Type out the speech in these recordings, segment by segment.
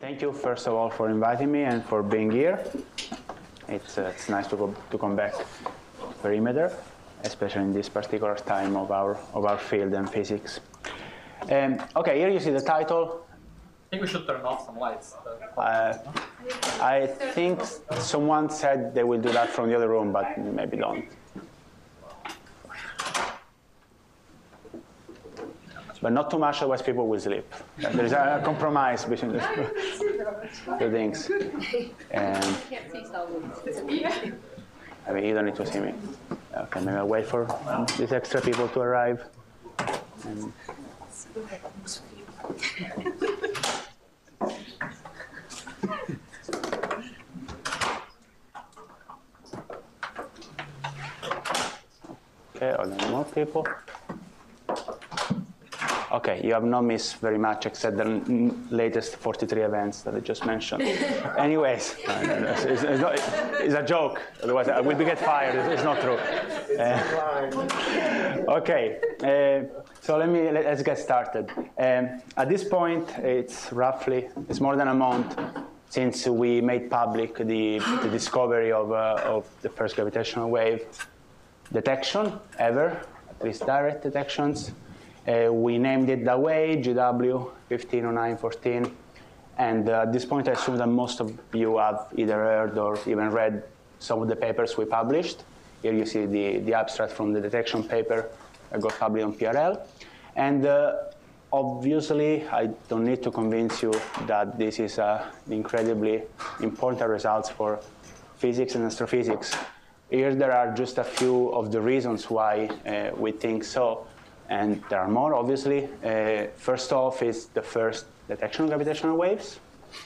Thank you, first of all, for inviting me and for being here. It's nice to come back to Perimeter, especially in this particular time of our field and physics. Okay, here you see the title. I think we should turn off some lights. I think someone said they will do that from the other room, but maybe don't. But not too much, otherwise people will sleep. There's a compromise between the things. I mean, you don't need to see me. Okay, maybe I'll wait for these extra people to arrive. Okay, are there more people? Okay, you have not missed very much except the latest 43 events that I just mentioned. Anyways, it's a joke. Otherwise, I will get fired. It's not true. Okay, so let's get started. At this point, it's more than a month since we made public the discovery of the first gravitational wave detection ever, at least direct detections. We named it that way, GW 150914, and at this point I assume that most of you have either heard or even read some of the papers we published. Here you see the abstract from the detection paper that got published on PRL. And obviously, I don't need to convince you that this is incredibly important results for physics and astrophysics. Here there are just a few of the reasons why we think so. And there are more, obviously. First off is the first detection of gravitational waves.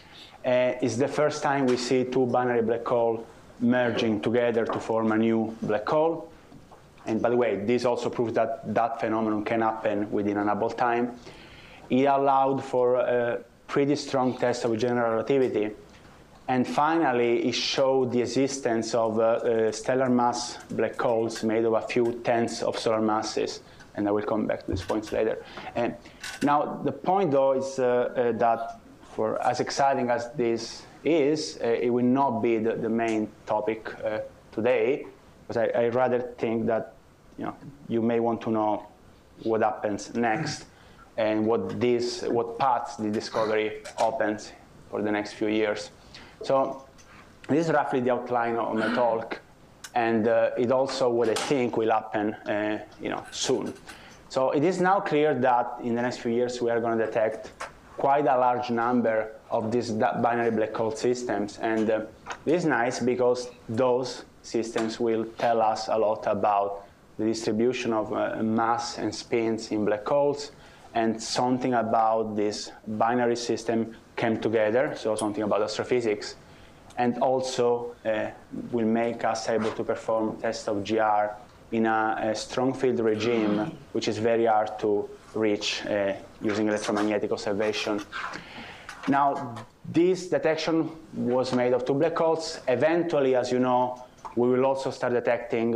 It's the first time we see two binary black holes merging together to form a new black hole. And by the way, this also proves that that phenomenon can happen within an Hubble time. It allowed for a pretty strong test of general relativity. And finally, it showed the existence of stellar mass black holes made of a few tenths of solar masses. And I will come back to these points later. Now, the point, though, is that for as exciting as this is, it will not be the main topic today, because I rather think that you may want to know what happens next and what paths the discovery opens for the next few years. So this is roughly the outline of my talk. And it also what I think will happen soon. So it is now clear that in the next few years we are going to detect quite a large number of these binary black hole systems. And this is nice because those systems will tell us a lot about the distribution of mass and spins in black holes, and something about this binary system came together, so something about astrophysics. And also will make us able to perform tests of GR in a strong field regime, which is very hard to reach using electromagnetic observation. Now, this detection was made of two black holes. Eventually, as you know, we will also start detecting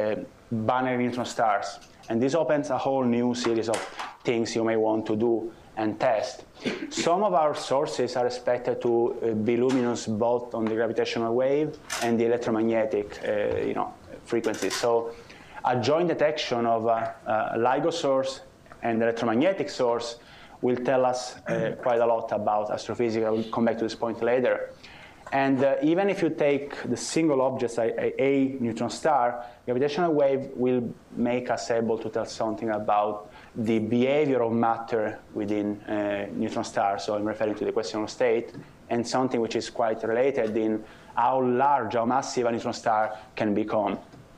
binary neutron stars. And this opens a whole new series of things you may want to do and test. Some of our sources are expected to be luminous both on the gravitational wave and the electromagnetic frequencies. So a joint detection of a LIGO source and electromagnetic source will tell us quite a lot about astrophysics. I will come back to this point later. And even if you take the single object, a neutron star, gravitational wave will make us able to tell something about the behavior of matter within neutron stars. So I'm referring to the question of state, and something which is quite related in how large, how massive a neutron star can become.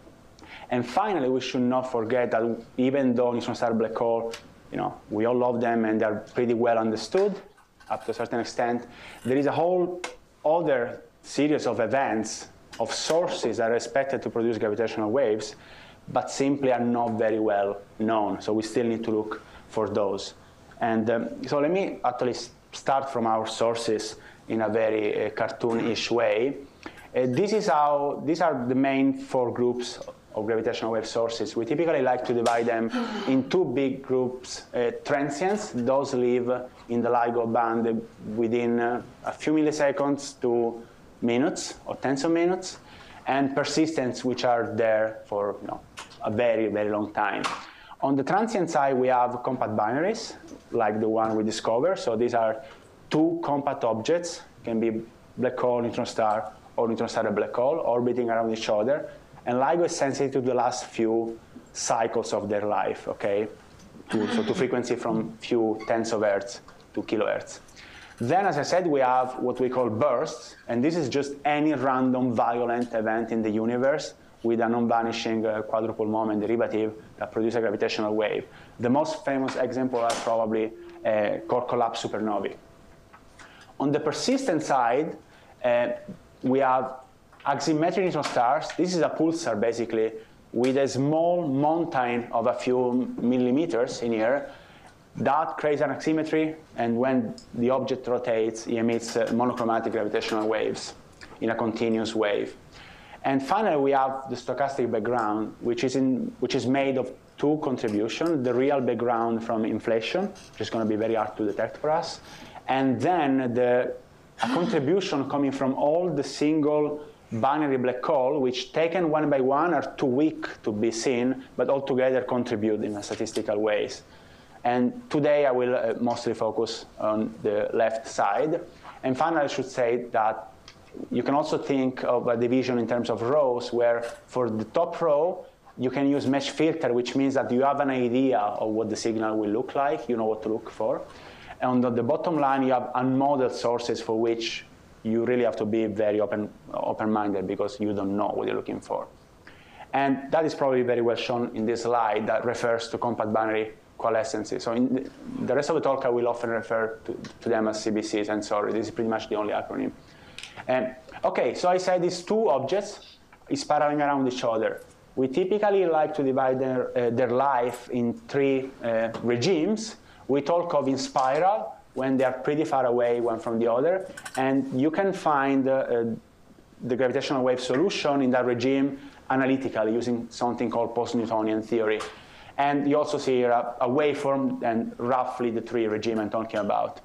And finally, we should not forget that even though neutron star black hole, we all love them and they're pretty well understood up to a certain extent, there is a whole other series of events, of sources that are expected to produce gravitational waves, but simply are not very well known. So we still need to look for those. And so let me actually start from our sources in a very cartoonish way. These are the main four groups of gravitational wave sources, we typically like to divide them in two big groups. Transients, those live in the LIGO band within a few milliseconds to minutes or tens of minutes, and persistents, which are there for a very, very long time. On the transient side, we have compact binaries, like the one we discovered. So these are two compact objects, can be black hole, neutron star, or neutron star and black hole, orbiting around each other. And LIGO is sensitive to the last few cycles of their life, okay? To frequency from few tens of hertz to kilohertz. Then, as I said, we have what we call bursts, and this is just any random violent event in the universe with a non-vanishing quadrupole moment derivative that produces a gravitational wave. The most famous example are probably core collapse supernovae. On the persistent side, we have axisymmetric neutron stars. This is a pulsar, basically, with a small mountain of a few millimeters in here. That creates an asymmetry, and when the object rotates, it emits monochromatic gravitational waves in a continuous wave. And finally, we have the stochastic background, which is made of two contributions: the real background from inflation, which is going to be very hard to detect for us, and then a contribution coming from all the single binary black hole, which taken one by one are too weak to be seen, but all together contribute in a statistical ways. And today I will mostly focus on the left side. And finally, I should say that you can also think of a division in terms of rows, where for the top row, you can use mesh filter, which means that you have an idea of what the signal will look like, you know what to look for. And on the bottom line, you have unmodeled sources for which you really have to be very open-minded because you don't know what you're looking for. And that is probably very well shown in this slide that refers to compact binary coalescences. So in the rest of the talk, I will often refer to them as CBCs, and sorry, this is pretty much the only acronym. Okay, so I said these two objects is spiraling around each other. We typically like to divide their life in three regimes. We talk of in spiral, when they are pretty far away one from the other, and you can find the gravitational wave solution in that regime analytically using something called post-Newtonian theory. And you also see here a waveform and roughly the three regime I'm talking about.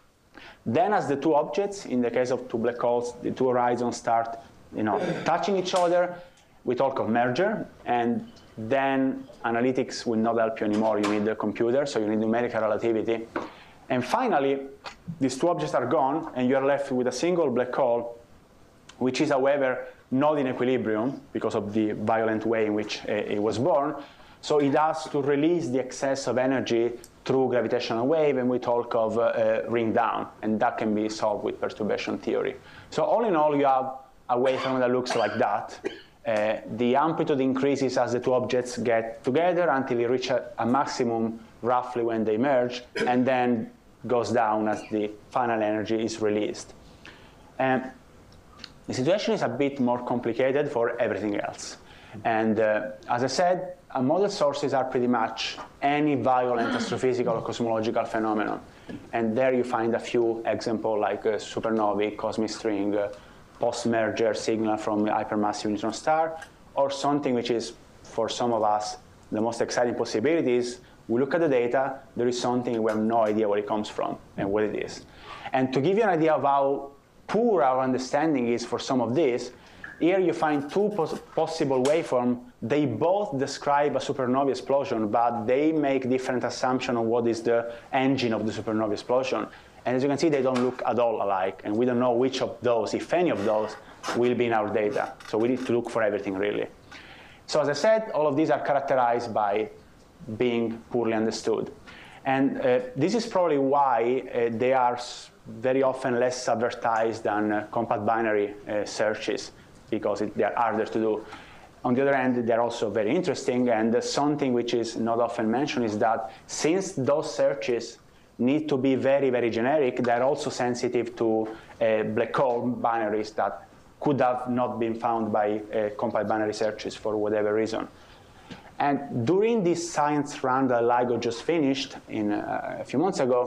Then as the two objects, in the case of two black holes, the two horizons start touching each other, we talk of merger, and then analytics will not help you anymore. You need the computer, so you need numerical relativity. And finally, these two objects are gone, and you're left with a single black hole, which is, however, not in equilibrium because of the violent way in which it was born. So it has to release the excess of energy through gravitational wave, and we talk of ring down, and that can be solved with perturbation theory. So all in all, you have a waveform that looks like that. The amplitude increases as the two objects get together until it reaches a maximum roughly when they merge, and then goes down as the final energy is released. The situation is a bit more complicated for everything else. And as I said, model sources are pretty much any violent astrophysical or cosmological phenomenon. And there you find a few examples like supernovae, cosmic string, post-merger signal from a hypermassive neutron star, or something which is, for some of us, the most exciting possibilities. We look at the data, there is something we have no idea where it comes from and what it is. And to give you an idea of how poor our understanding is for some of this, here you find two possible waveforms. They both describe a supernova explosion, but they make different assumptions on what is the engine of the supernova explosion. And as you can see, they don't look at all alike, and we don't know which of those, if any of those, will be in our data. So we need to look for everything, really. So as I said, all of these are characterized by being poorly understood. And this is probably why they are very often less advertised than compact binary searches, because they are harder to do. On the other hand, they're also very interesting, and something which is not often mentioned is that since those searches need to be very, very generic, they're also sensitive to black hole binaries that could have not been found by compact binary searches for whatever reason. And during this science run that LIGO just finished a few months ago,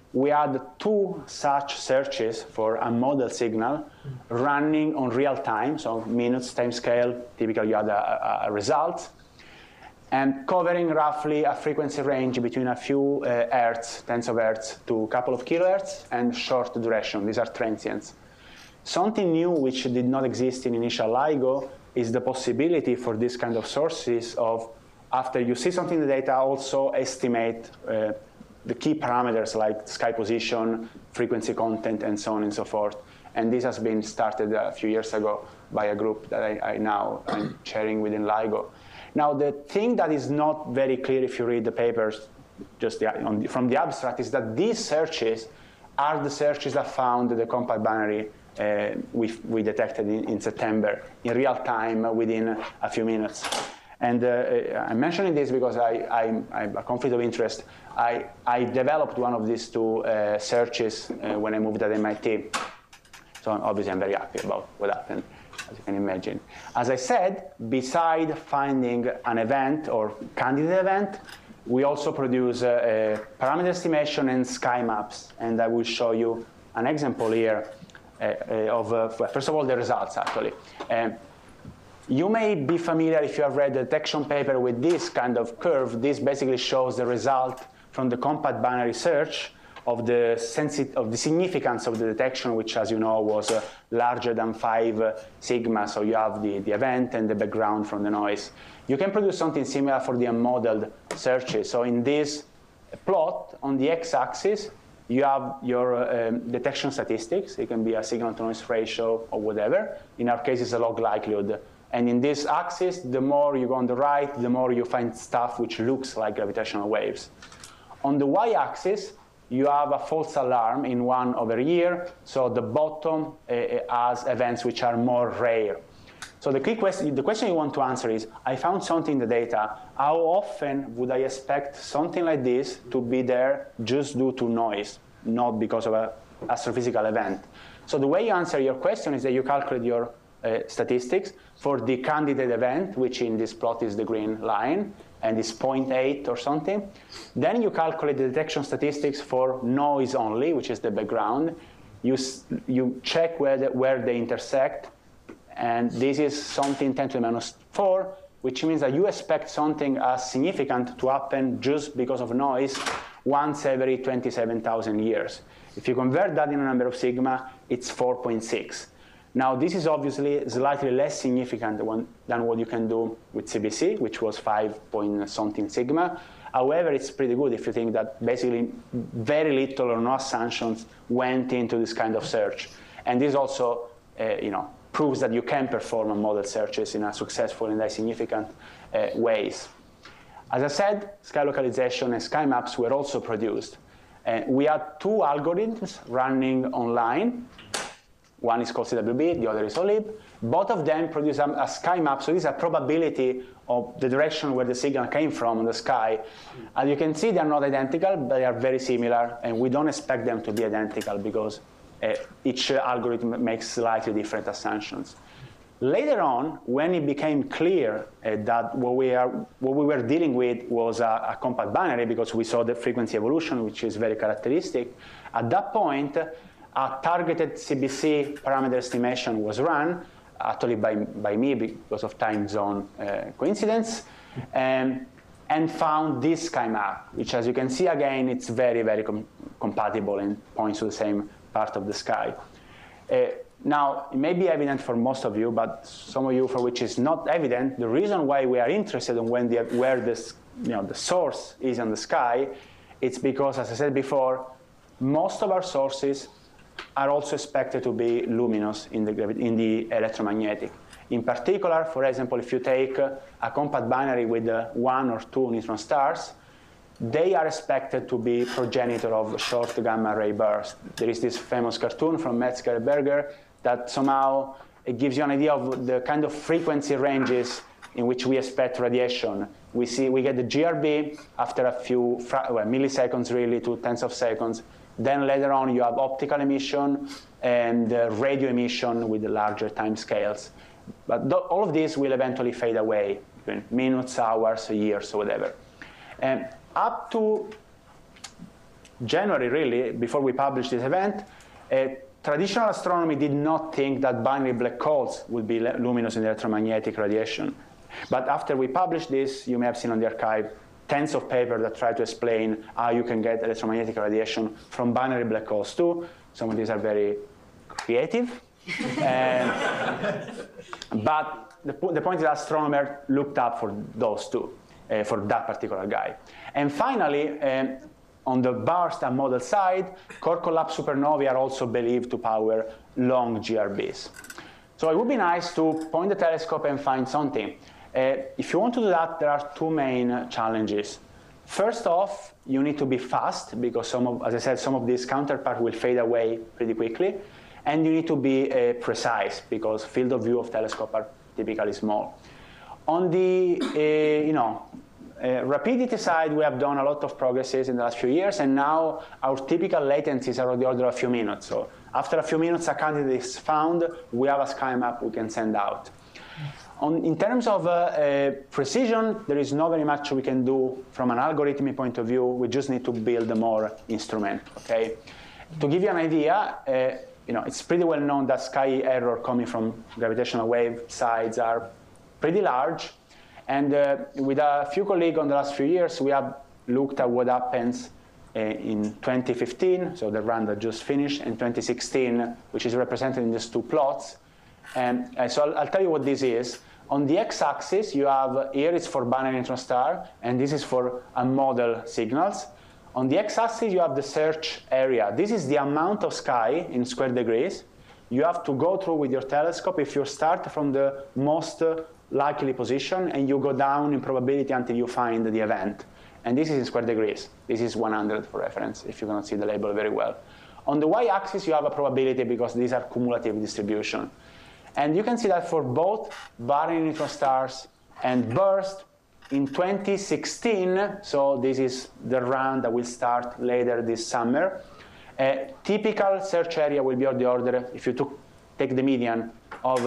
we had 2 such searches for a model signal running on real time, so minutes time scale, typically you had a result, and covering roughly a frequency range between a few hertz, tens of hertz, to a couple of kilohertz, and short duration. These are transients. Something new which did not exist in initial LIGO is the possibility for this kind of sources of, after you see something in the data, also estimate the key parameters like sky position, frequency content, and so on and so forth. And this has been started a few years ago by a group that I'm chairing within LIGO. Now, the thing that is not very clear if you read the papers just from the abstract is that these searches are the searches that found the compact binary we detected in September in real time within a few minutes. And I'm mentioning this because I have a conflict of interest. I developed one of these 2 searches when I moved at MIT. So obviously I'm very happy about what happened, as you can imagine. As I said, beside finding an event or candidate event, we also produce parameter estimation and sky maps. And I will show you an example here of, first of all, the results, actually. You may be familiar if you have read the detection paper with this kind of curve. This basically shows the result from the compact binary search of the significance of the detection, which, as you know, was larger than 5 sigma. So you have the event and the background from the noise. You can produce something similar for the unmodeled searches. So in this plot, on the x-axis, you have your detection statistics. It can be a signal-to-noise ratio or whatever. In our case, it's a log likelihood. And in this axis, the more you go on the right, the more you find stuff which looks like gravitational waves. On the y-axis, you have a false alarm in 1/year. So the bottom has events which are more rare. So the question you want to answer is, I found something in the data. How often would I expect something like this to be there just due to noise, not because of an astrophysical event? So the way you answer your question is that you calculate your statistics for the candidate event, which in this plot is the green line, and is 0.8 or something. Then you calculate the detection statistics for noise only, which is the background. You check where they intersect. And this is something 10 to the -4, which means that you expect something as significant to happen just because of noise once every 27,000 years. If you convert that in a number of sigma, it's 4.6. Now, this is obviously slightly less significant than what you can do with CBC, which was 5-point-something sigma. However, it's pretty good if you think that basically very little or no assumptions went into this kind of search. And this also, proves that you can perform model searches in a successful and significant ways. As I said, sky localization and sky maps were also produced. We had 2 algorithms running online. One is called CWB, the other is OLIB. Both of them produce a sky map, so this is a probability of the direction where the signal came from in the sky. As you can see, they are not identical, but they are very similar, and we don't expect them to be identical because each algorithm makes slightly different assumptions. Later on, when it became clear that what we were dealing with was a compact binary, because we saw the frequency evolution, which is very characteristic, at that point, a targeted CBC parameter estimation was run, actually by me because of time zone coincidence, and found this sky map, which, as you can see again, it's very, very compatible and points to the same part of the sky. Now, it may be evident for most of you, but some of you for which it's not evident, the reason why we are interested in where this, the source is in the sky, it's because, as I said before, most of our sources are also expected to be luminous in the electromagnetic. In particular, for example, if you take a compact binary with 1 or 2 neutron stars, they are expected to be progenitor of short gamma ray bursts. There is this famous cartoon from Metzger and Berger that somehow it gives you an idea of the kind of frequency ranges in which we expect radiation. We get the GRB after a few milliseconds, really, to tens of seconds. Then later on, you have optical emission and radio emission with the larger time scales. But all of these will eventually fade away in minutes, hours, years, or whatever. Up to January, really, before we published this event, traditional astronomy did not think that binary black holes would be luminous in electromagnetic radiation. But after we published this, you may have seen on the archive tens of papers that try to explain how you can get electromagnetic radiation from binary black holes too. Some of these are very creative. But the point is that astronomers looked up for those two, for that particular guy. And finally, on the burst and model side, core collapse supernovae are also believed to power long GRBs. So it would be nice to point the telescope and find something. If you want to do that, there are two main challenges. First off, you need to be fast, because as I said, some of these counterparts will fade away pretty quickly. And you need to be precise, because field of view of telescopes are typically small. On the rapidity side, we have done a lot of progresses in the last few years, and now our typical latencies are of the order of a few minutes. So after a few minutes, a candidate is found, we have a sky map we can send out. In terms of precision, there is not very much we can do from an algorithmic point of view. We just need to build more instrument. Okay? To give you an idea, it's pretty well known that sky error coming from gravitational wave sides are pretty large. And with a few colleagues on the last few years, we have looked at what happens in 2015, so the run that just finished, and 2016, which is represented in these two plots. And so I'll tell you what this is. On the x-axis, you have, here it's for binary neutron star, and this is for model signals. On the x-axis, you have the search area. This is the amount of sky in square degrees you have to go through with your telescope if you start from the most likely position and you go down in probability until you find the event. And this is in square degrees. This is 100 for reference, if you cannot see the label very well. On the y-axis, you have a probability because these are cumulative distribution. And you can see that for both binary neutron stars and burst, in 2016, so this is the run that will start later this summer, a typical search area will be of the order, if you take the median, of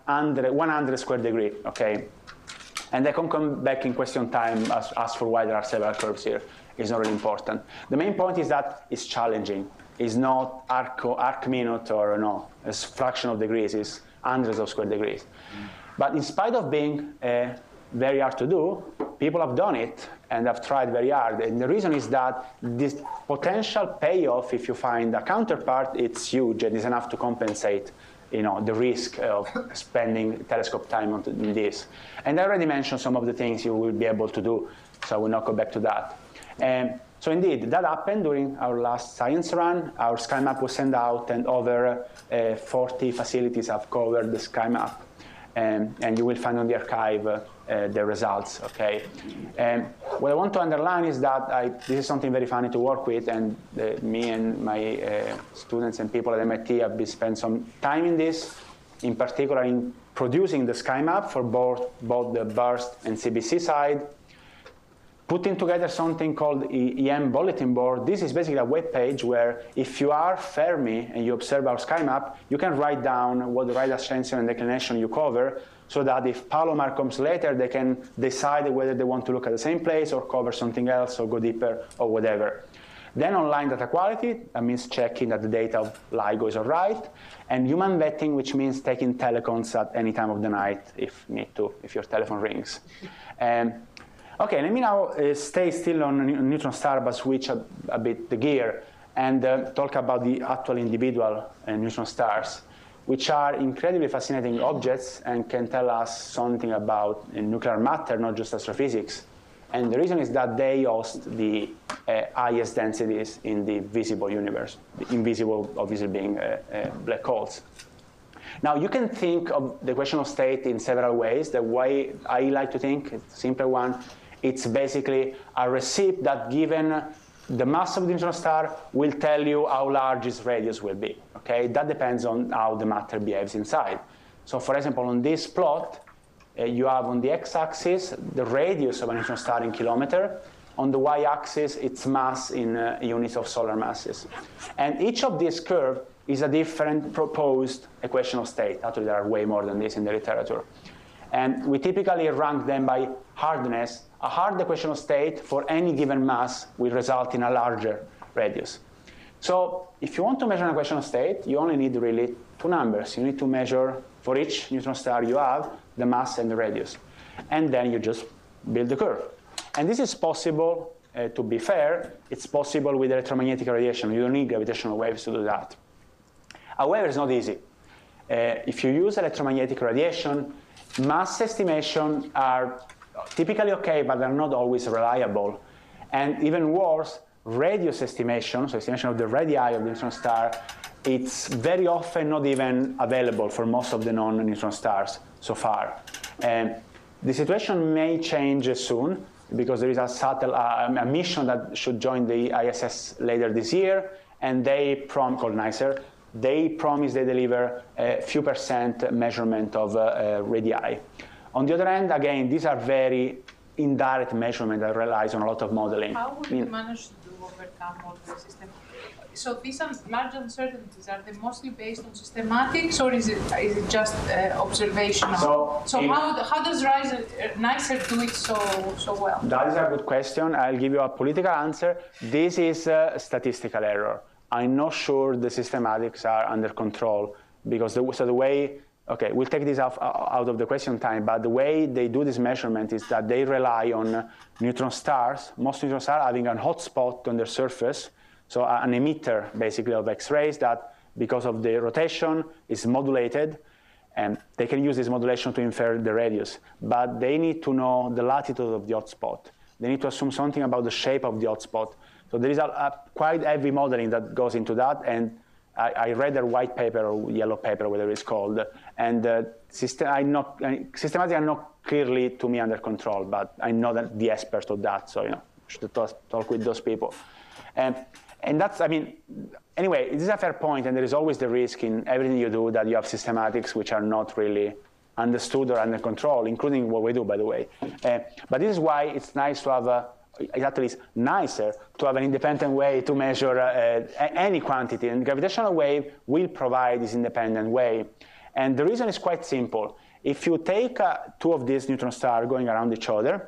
100 square degree, okay? And I can come back in question time, ask for why there are several curves here. It's not really important. The main point is that it's challenging. It's not arc minute or no, it's fraction of degrees, it's hundreds of square degrees. But in spite of being very hard to do, people have done it and have tried very hard. And the reason is that this potential payoff, if you find a counterpart, it's huge and is enough to compensate the risk of spending telescope time on this. And I already mentioned some of the things you will be able to do, so I will not go back to that. So indeed, that happened during our last science run. Our sky map was sent out, and over 40 facilities have covered the sky map. And you will find on the archive the results, okay? What I want to underline is that this is something very funny to work with, and me and my students and people at MIT have spent some time in this, in particular in producing the sky map for both the burst and CBC side, putting together something called EM Bulletin Board. This is basically a web page where if you are Fermi and you observe our sky map, you can write down what the right ascension and declination you cover, so that if Palomar comes later, they can decide whether they want to look at the same place or cover something else or go deeper or whatever. Then online data quality, that means checking that the data of LIGO is all right, and human vetting, which means taking telecons at any time of the night if need to, if your telephone rings. Okay, let me now stay still on neutron star, but switch a bit the gear and talk about the actual individual neutron stars, which are incredibly fascinating objects and can tell us something about nuclear matter, not just astrophysics. And the reason is that they host the highest densities in the visible universe, the invisible obviously being black holes. Now, you can think of the question of state in several ways. The way I like to think, it's a simple one, it's basically a receipt that given the mass of the neutron star will tell you how large its radius will be. Okay? That depends on how the matter behaves inside. So for example, on this plot, you have on the x-axis the radius of a neutron star in kilometer. On the y-axis, its mass in units of solar masses. And each of these curves is a different proposed equation of state. Actually, there are way more than this in the literature. And we typically rank them by hardness. A hard equation of state for any given mass will result in a larger radius. So if you want to measure an equation of state, you only need really two numbers. You need to measure for each neutron star you have the mass and the radius. And then you just build the curve. And this is possible, to be fair, it's possible with electromagnetic radiation. You don't need gravitational waves to do that. However, it's not easy. If you use electromagnetic radiation, mass estimations are typically okay, but they're not always reliable. And even worse, radius estimation, so estimation of the radii of the neutron star, it's very often not even available for most of the non-neutron stars so far. The situation may change soon because there is a mission that should join the ISS later this year, and they called NICER. They promise they deliver a few % measurement of radii. On the other hand, again, these are very indirect measurement that relies on a lot of modeling. How would you manage to overcome all the system? So these large uncertainties, are they mostly based on systematics, or is it just observational? So how does NICER do it so well? That is a good question. I'll give you a political answer. This is a statistical error. I'm not sure the systematics are under control, because the way, okay, we'll take this out of the question time, but the way they do this measurement is that they rely on neutron stars, most neutron stars having a hotspot on their surface, so an emitter basically of X-rays that, because of the rotation, is modulated, and they can use this modulation to infer the radius. But they need to know the latitude of the hotspot. They need to assume something about the shape of the hotspot. So there is a quite heavy modeling that goes into that, and I read their white paper or yellow paper, whatever it's called, and systematically are not clearly to me under control, but I know that the expert of that, so I should talk with those people. And that's, I mean, anyway, this is a fair point, and there is always the risk in everything you do that you have systematics which are not really understood or under control, including what we do, by the way. But this is why it's nice to have at least nicer to have an independent way to measure any quantity, and gravitational wave will provide this independent way. And the reason is quite simple. If you take two of these neutron stars going around each other,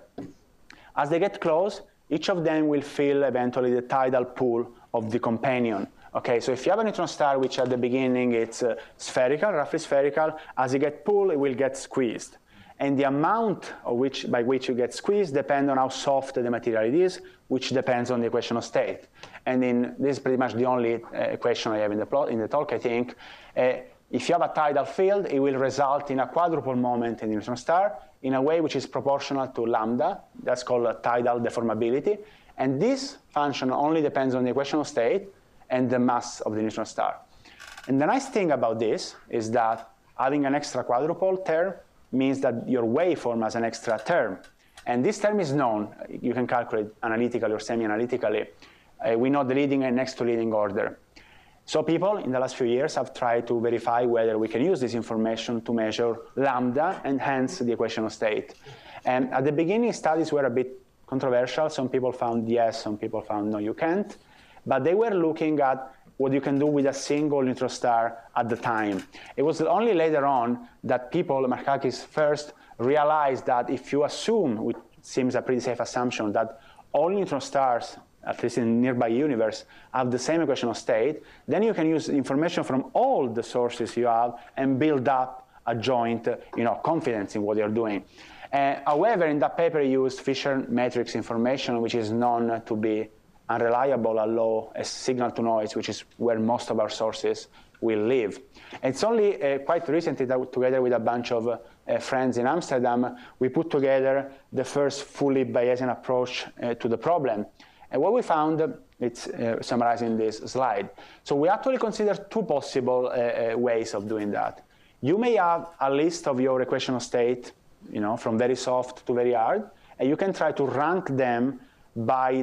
as they get close, each of them will feel eventually the tidal pull of the companion. Okay, so if you have a neutron star which at the beginning it's spherical, roughly spherical, as you get pulled, it will get squeezed. And the amount of by which you get squeezed depends on how soft the material it is, which depends on the equation of state. And this is pretty much the only equation I have in the talk, I think. If you have a tidal field, it will result in a quadruple moment in the neutron star in a way which is proportional to lambda. That's called tidal deformability. And this function only depends on the equation of state and the mass of the neutron star. And the nice thing about this is that having an extra quadruple term means that your waveform has an extra term. And this term is known. You can calculate analytically or semi-analytically. We know the leading and next to leading order. So people in the last few years have tried to verify whether we can use this information to measure lambda and hence the equation of state. And at the beginning, studies were a bit controversial. Some people found yes, some people found no, you can't. But they were looking at what you can do with a single neutron star at the time. It was only later on that people, Markakis first, realized that if you assume, which seems a pretty safe assumption, that all neutron stars, at least in the nearby universe, have the same equation of state, then you can use information from all the sources you have and build up a joint confidence in what you're doing. However, in that paper, you used Fisher matrix information, which is known to be unreliable and low as signal to noise, which is where most of our sources will live. And it's only quite recently that together with a bunch of friends in Amsterdam, we put together the first fully Bayesian approach to the problem. And what we found, it's summarized in this slide. So we actually consider two possible ways of doing that. You may have a list of your equation of state, from very soft to very hard, and you can try to rank them by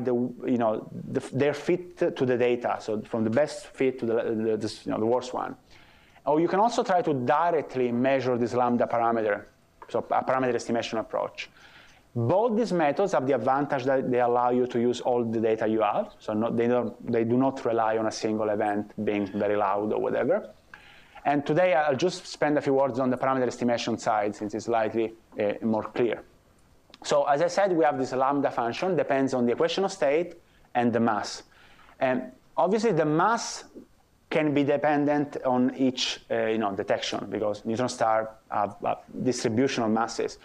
their fit to the data, so from the best fit to the worst one. Or you can also try to directly measure this lambda parameter, so a parameter estimation approach. Both these methods have the advantage that they allow you to use all the data you have, so they do not rely on a single event being very loud or whatever. And today I'll just spend a few words on the parameter estimation side, since it's slightly more clear. So as I said, we have this lambda function, depends on the equation of state and the mass. And obviously, the mass can be dependent on each detection, because neutron stars have a distribution of masses.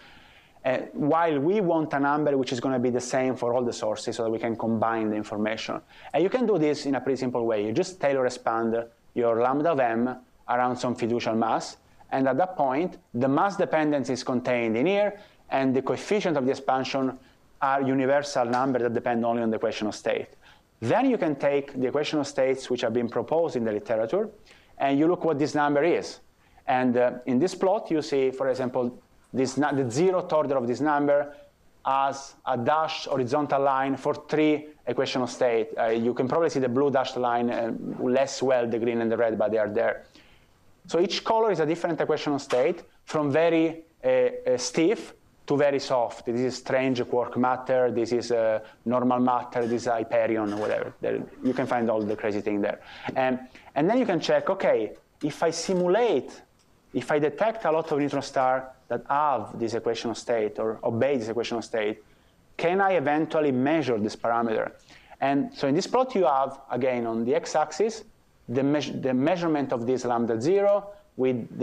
While we want a number which is going to be the same for all the sources so that we can combine the information. And you can do this in a pretty simple way. You just Taylor expand your lambda of m around some fiducial mass. And at that point, the mass dependence is contained in here, and the coefficient of the expansion are universal numbers that depend only on the equation of state. Then you can take the equation of states which have been proposed in the literature, and you look what this number is. And in this plot, you see, for example, the 0th order of this number as a dashed horizontal line for 3 equation of state. You can probably see the blue dashed line less well, the green and the red, but they are there. So each color is a different equation of state, from very stiff to very soft. This is strange quark matter, this is normal matter, this is Hyperion, or whatever. You can find all the crazy thing there. And then you can check, okay, if I simulate, if I detect a lot of neutron stars that have this equation of state or obey this equation of state, can I eventually measure this parameter? And so in this plot you have, again, on the x-axis, the measurement of this lambda 0 with the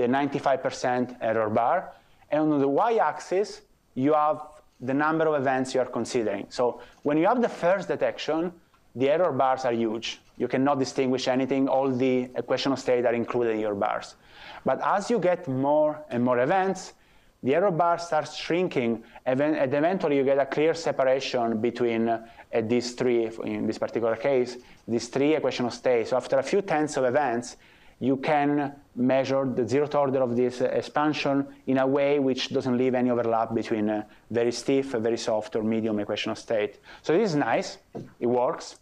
95% error bar. And on the y-axis, you have the number of events you are considering. So when you have the first detection, the error bars are huge. You cannot distinguish anything. All the equation of state are included in your bars. But as you get more and more events, the error bar starts shrinking, and eventually you get a clear separation between these 3, in this particular case, these 3 equation of state. So after a few tens of events, you can measure the 0th order of this expansion in a way which doesn't leave any overlap between very stiff, very soft, or medium equation of state. So this is nice. It works.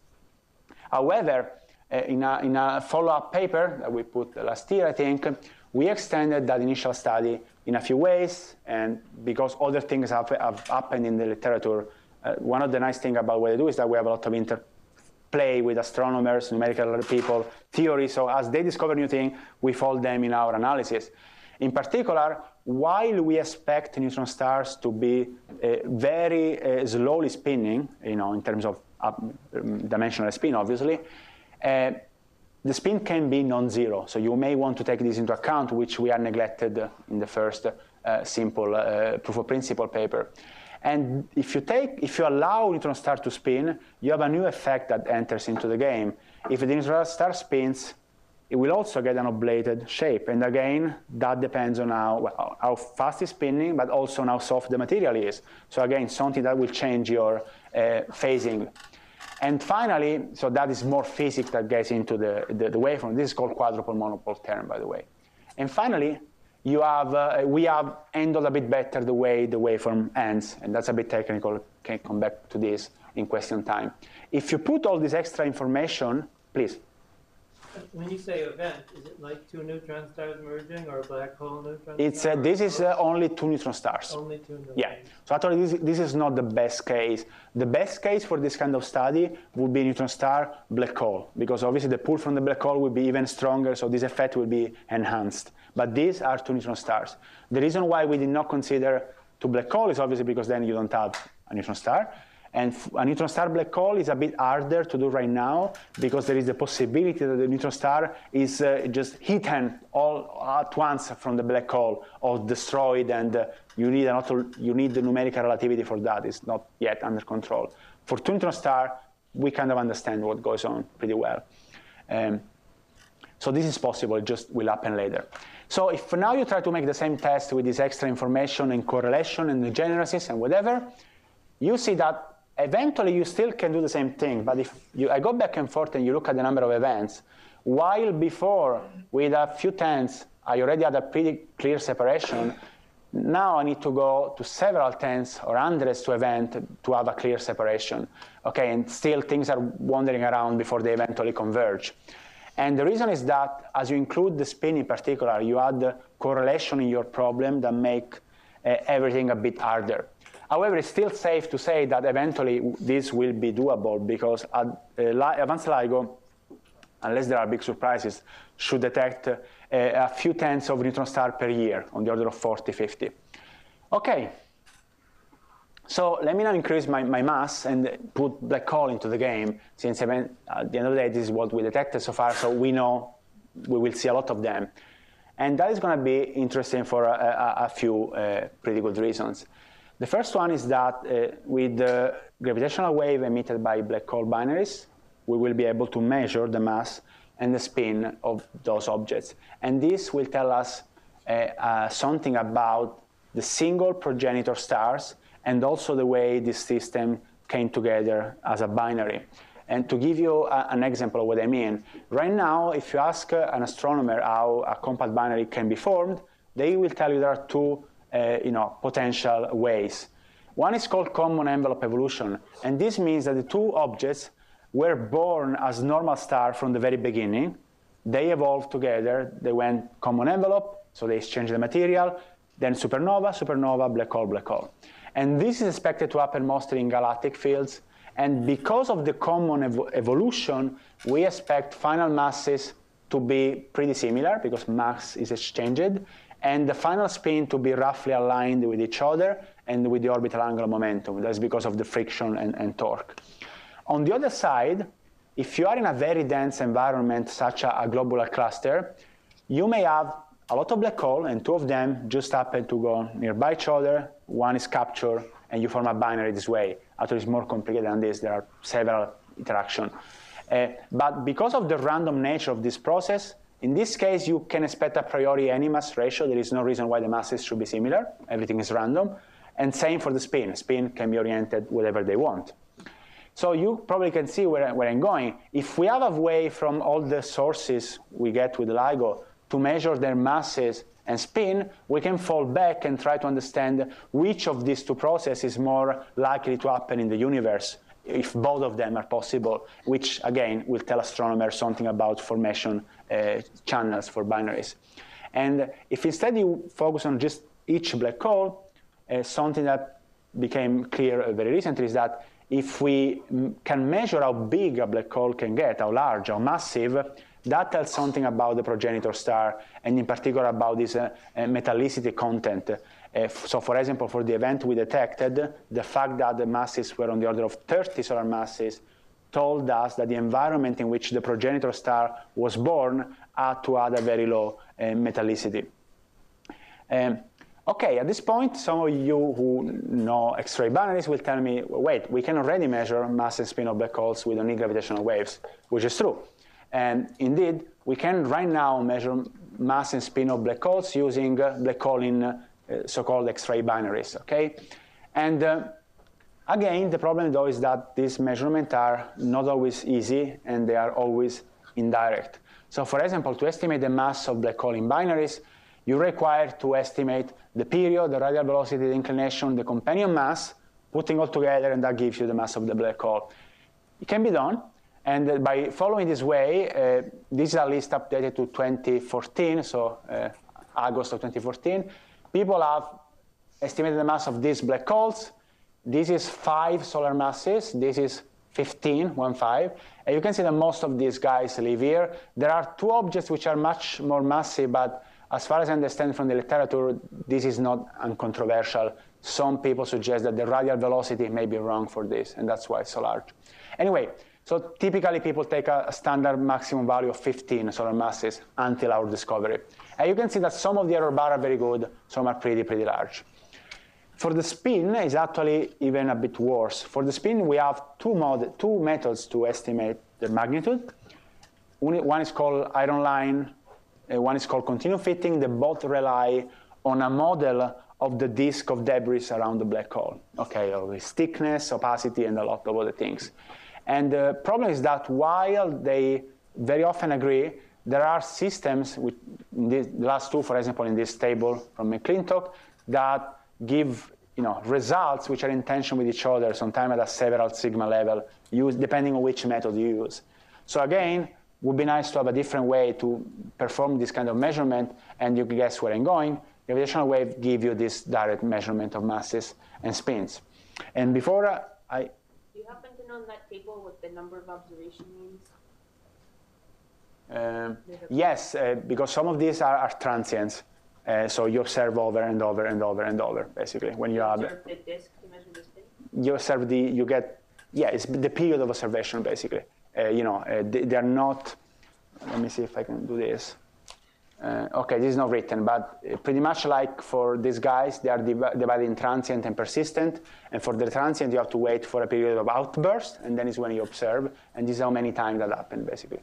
However, in a follow-up paper that we put last year, I think, we extended that initial study in a few ways, and because other things have happened in the literature, one of the nice things about what I do is that we have a lot of interplay with astronomers, numerical people, theory. So as they discover new things, we fold them in our analysis. In particular, while we expect neutron stars to be very slowly spinning, in terms of dimensional spin, obviously, the spin can be non-zero. So you may want to take this into account, which we are neglected in the first simple proof of principle paper. And if you allow neutron star to spin, you have a new effect that enters into the game. If the neutron star spins, it will also get an oblated shape. And again, that depends on how fast it's spinning, but also on how soft the material is. So again, something that will change your phasing. And finally, so that is more physics that gets into the waveform. This is called quadrupole monopole term, by the way. And finally, we have handled a bit better the way the waveform ends, and that's a bit technical. Can come back to this in question time. If you put all this extra information, please. When you say event, is it like 2 neutron stars merging or a black hole neutron star? This is only 2 neutron stars. Only 2 neutron stars. Yeah. So actually, this is not the best case. The best case for this kind of study would be neutron star black hole, because obviously the pull from the black hole will be even stronger, so this effect will be enhanced. But these are 2 neutron stars. The reason why we did not consider 2 black hole is obviously because then you don't have a neutron star. And a neutron star black hole is a bit harder to do right now, because there is the possibility that the neutron star is just hidden all at once from the black hole or destroyed, and you need the numerical relativity for that. It's not yet under control. For 2 neutron star, we kind of understand what goes on pretty well. So this is possible, it just will happen later. So if now you try to make the same test with this extra information and correlation and degeneracies and whatever, you see that eventually you still can do the same thing. But if I go back and forth and you look at the number of events, while before with a few tens I already had a pretty clear separation, now I need to go to several tens or hundreds to event to have a clear separation. Okay, and still things are wandering around before they eventually converge. And the reason is that as you include the spin in particular, you add the correlation in your problem that make everything a bit harder. However, it's still safe to say that eventually this will be doable, because advanced LIGO, unless there are big surprises, should detect a few tens of neutron stars per year, on the order of 40, 50. Okay. So let me now increase my mass and put black hole into the game, since at the end of the day, this is what we detected so far, so we know we will see a lot of them. And that is going to be interesting for a few pretty good reasons. The first one is that with the gravitational wave emitted by black hole binaries, we will be able to measure the mass and the spin of those objects. And this will tell us something about the single progenitor stars and also the way this system came together as a binary. And to give you an example of what I mean, right now, if you ask an astronomer how a compact binary can be formed, they will tell you there are two potential ways. One is called common envelope evolution, and this means that the two objects were born as normal stars from the very beginning. They evolved together, they went common envelope, so they exchanged the material, then supernova, supernova, black hole, black hole. And this is expected to happen mostly in galactic fields. And because of the common evolution, we expect final masses to be pretty similar because mass is exchanged, and the final spin to be roughly aligned with each other and with the orbital angular momentum. That's because of the friction and torque. On the other side, if you are in a very dense environment, such a globular cluster, you may have a lot of black hole, and two of them just happen to go nearby each other. One is captured, and you form a binary this way. Actually, it's more complicated than this. There are several interactions. But because of the random nature of this process, in this case, you can expect a priori any mass ratio. There is no reason why the masses should be similar. Everything is random. And same for the spin. Spin can be oriented whatever they want. So you probably can see where I'm going. If we have a way from all the sources we get with LIGO to measure their masses and spin, we can fall back and try to understand which of these two processes is more likely to happen in the universe, if both of them are possible, which, again, will tell astronomers something about formation channels for binaries. And if instead you focus on just each black hole, something that became clear very recently is that if we can measure how big a black hole can get, how large, how massive, that tells something about the progenitor star, and in particular about this metallicity content. So for example, for the event we detected, the fact that the masses were on the order of 30 solar masses told us that the environment in which the progenitor star was born had to add a very low metallicity. Okay, at this point, some of you who know X-ray binaries will tell me, wait, we can already measure mass and spin of black holes with only gravitational waves, which is true. And indeed, we can right now measure mass and spin of black holes using black hole in so-called X-ray binaries, okay? And again, the problem though is that these measurements are not always easy, and they are always indirect. So for example, to estimate the mass of black hole in binaries, you require to estimate the period, the radial velocity, the inclination, the companion mass, putting all together, and that gives you the mass of the black hole. It can be done. And by following this way, this is a list updated to 2014, so August of 2014. People have estimated the mass of these black holes. This is 5 solar masses. This is 15, 1.5. And you can see that most of these guys live here. There are 2 objects which are much more massive, but as far as I understand from the literature, this is not uncontroversial. Some people suggest that the radial velocity may be wrong for this, and that's why it's so large. Anyway, so typically people take a standard maximum value of 15 solar masses until our discovery. And you can see that some of the error bars are very good, some are pretty large. For the spin, it's actually even a bit worse. For the spin, we have two methods to estimate the magnitude. One is called iron line, one is called continuum fitting. They both rely on a model of the disk of debris around the black hole, okay, of its thickness, opacity, and a lot of other things. And the problem is that while they very often agree, there are systems, with the last 2, for example, in this table from McClintock, that give results which are in tension with each other, sometimes at a several sigma level, depending on which method you use. So again, it would be nice to have a different way to perform this kind of measurement, and you can guess where I'm going. Gravitational wave give you this direct measurement of masses and spins. And before Do you happen to know in that table what the number of observation means? Yes, because some of these are transients. So you observe over and over and over and over, basically. When you have observe the disk to measure the spin? you observe it's the period of observation basically. They are not. Let me see if I can do this. Okay, this is not written, but pretty much like for these guys, they are divided in transient and persistent. And for the transient, you have to wait for a period of outburst, and then is when you observe. And this is how many times that happened, basically.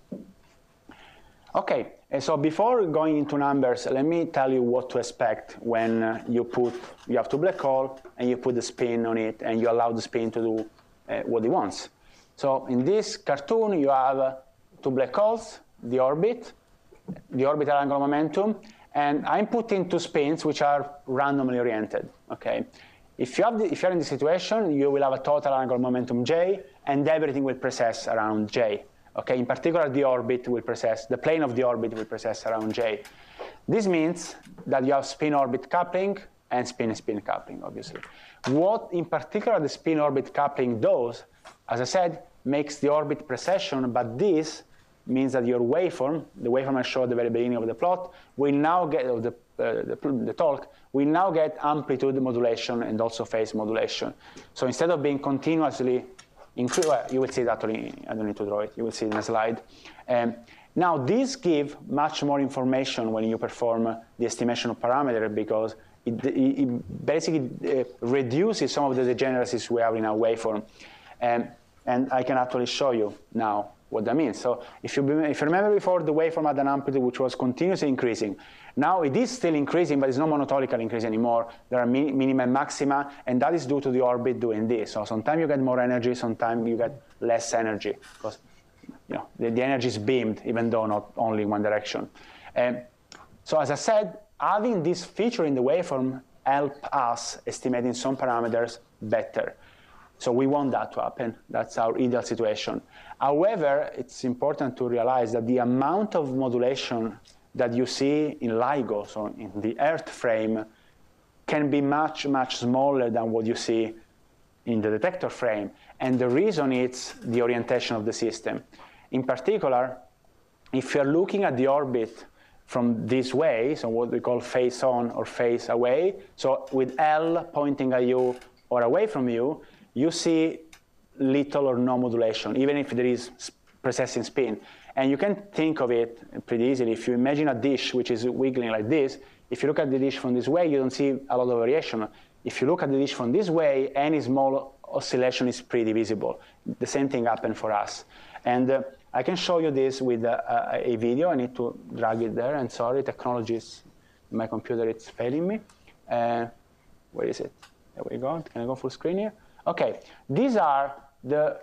Okay, so before going into numbers, let me tell you what to expect when you have two black hole, and you put the spin on it, and you allow the spin to do what it wants. So in this cartoon, you have two black holes, the orbital angular momentum, and I'm putting two spins which are randomly oriented. Okay, if you're in this situation, you will have a total angular momentum J, and everything will precess around J. Okay, in particular, the plane of the orbit will precess around J. This means that you have spin-orbit coupling and spin-spin coupling, obviously. What in particular the spin-orbit coupling does, as I said, makes the orbit precession, but this means that your waveform, the waveform I showed at the very beginning of the plot, will now get, the talk, will now get amplitude modulation and also phase modulation. So instead of being continuously increased, well, you will see that, I don't need to draw it, you will see it in a slide. Now these give much more information when you perform the estimation of parameter, because it basically reduces some of the degeneracies we have in our waveform. And I can actually show you now what that means. So if you remember before, the waveform had an amplitude which was continuously increasing. Now it is still increasing, but it's not monotonically increasing anymore. There are minima and maxima, and that is due to the orbit doing this. So sometimes you get more energy, sometimes you get less energy, because the energy is beamed, even though not only in one direction. So as I said, having this feature in the waveform help us estimating some parameters better. So we want that to happen. That's our ideal situation. However, it's important to realize that the amount of modulation that you see in LIGO, so in the Earth frame, can be much, much smaller than what you see in the detector frame. And the reason is the orientation of the system. In particular, if you're looking at the orbit from this way, so what we call face on or face away, so with L pointing at you or away from you, you see little or no modulation, even if there is precessing spin. And you can think of it pretty easily. If you imagine a dish which is wiggling like this, if you look at the dish from this way, you don't see a lot of variation. If you look at the dish from this way, any small oscillation is pretty visible. The same thing happened for us. And I can show you this with a video. I need to drag it there. And sorry, technology is, my computer, it's failing me. Where is it? There we go. Can I go full screen here? Okay, these are the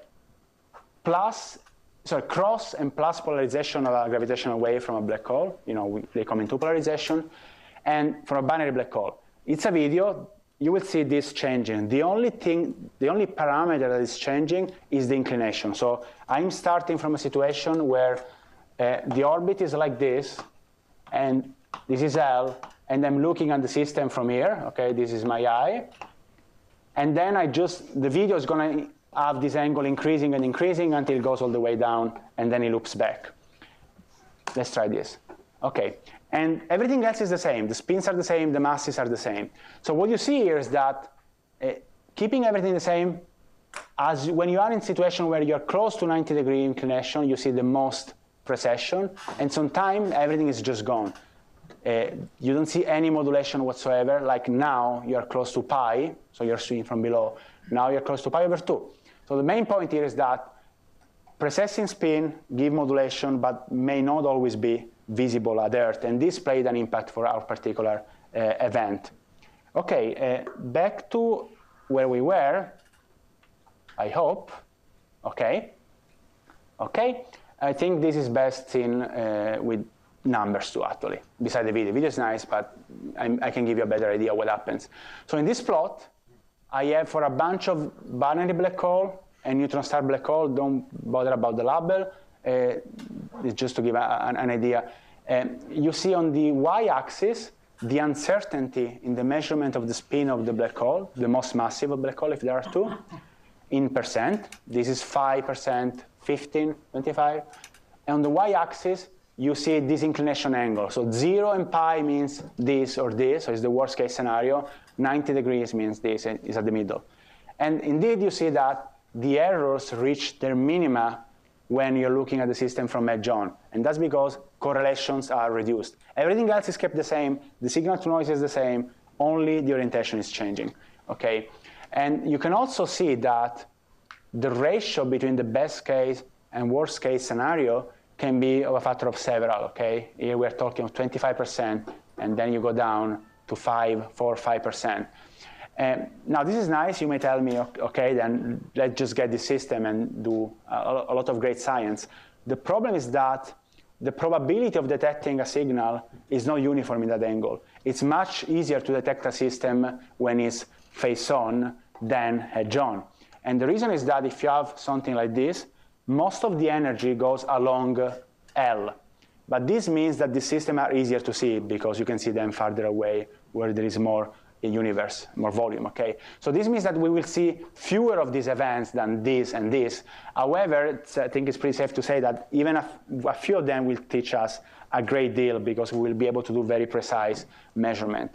cross and plus polarization of a gravitational wave from a black hole. They come in two polarization, and from a binary black hole. It's a video. You will see this changing. The only parameter that is changing is the inclination. So I'm starting from a situation where the orbit is like this, and this is L, and I'm looking at the system from here. Okay, this is my eye. And then the video is going to have this angle increasing and increasing until it goes all the way down, and then it loops back. Let's try this. Okay, and everything else is the same. The spins are the same, the masses are the same. So what you see here is that keeping everything the same, as when you are in a situation where you're close to 90-degree inclination, you see the most precession, and sometimes everything is just gone. You don't see any modulation whatsoever. Like now, you're close to pi, so you're seeing from below. Now you're close to pi over 2. So the main point here is that precessing spin give modulation, but may not always be visible at Earth. And this played an impact for our particular event. Okay, back to where we were, I hope. Okay. Okay, I think this is best seen with numbers too, actually, beside the video. Video is nice, but I can give you a better idea what happens. So in this plot, I have for a bunch of binary black hole and neutron star black hole, don't bother about the label, it's just to give an idea. You see on the y-axis, the uncertainty in the measurement of the spin of the black hole, the most massive of black hole, if there are two, in percent. This is 5%, 15, 25. And on the y-axis, you see this inclination angle. So 0 and pi means this or this, so it's the worst case scenario. 90 degrees means this, is at the middle. And indeed, you see that the errors reach their minima when you're looking at the system from edge on. And that's because correlations are reduced. Everything else is kept the same. The signal to noise is the same. Only the orientation is changing. Okay? And you can also see that the ratio between the best case and worst case scenario can be of a factor of several. Okay? Here we're talking of 25%, and then you go down to 4 or 5%. Now, this is nice. You may tell me, okay, then let's just get this system and do a lot of great science. The problem is that the probability of detecting a signal is not uniform in that angle. It's much easier to detect a system when it's face-on than edge-on. And the reason is that if you have something like this, most of the energy goes along L. But this means that the systems are easier to see because you can see them farther away where there is more universe, more volume, okay? So this means that we will see fewer of these events than this and this. However, I think it's pretty safe to say that even a few of them will teach us a great deal because we will be able to do very precise measurement.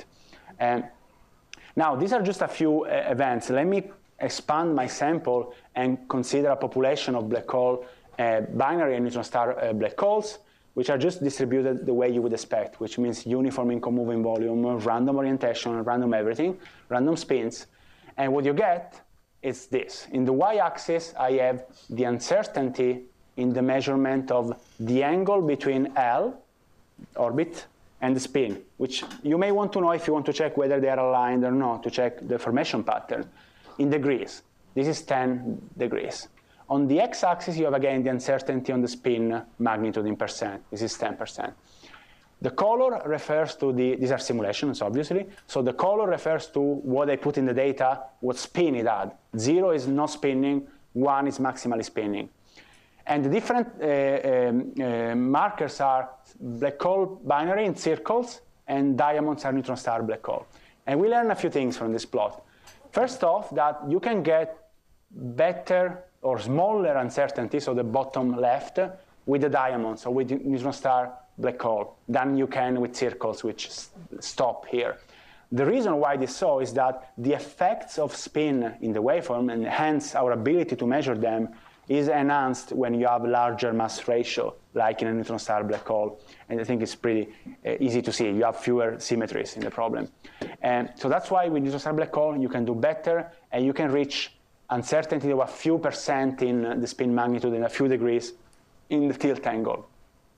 Now, these are just a few events. Let me expand my sample and consider a population of black hole binary and neutron star black holes, which are just distributed the way you would expect, which means uniform in co-moving volume, random orientation, random everything, random spins. And what you get is this. In the y-axis, I have the uncertainty in the measurement of the angle between L, orbit, and the spin, which you may want to know if you want to check whether they are aligned or not, to check the formation pattern in degrees. This is 10 degrees. On the x-axis, you have, again, the uncertainty on the spin magnitude in percent. This is 10%. The color refers to these are simulations, obviously. So the color refers to what I put in the data, what spin it had. 0 is not spinning, 1 is maximally spinning. And the different markers are black hole binary in circles, and diamonds are neutron star black hole. And we learn a few things from this plot. First off, that you can get better or smaller uncertainty, so the bottom left, with the diamonds, or with neutron star black hole, than you can with circles, which stop here. The reason why this is so is that the effects of spin in the waveform, and hence our ability to measure them, is enhanced when you have larger mass ratio, like in a neutron star black hole. And I think it's pretty easy to see. You have fewer symmetries in the problem. And so that's why with neutron star black hole, you can do better, and you can reach uncertainty of a few percent in the spin magnitude in a few degrees in the tilt angle.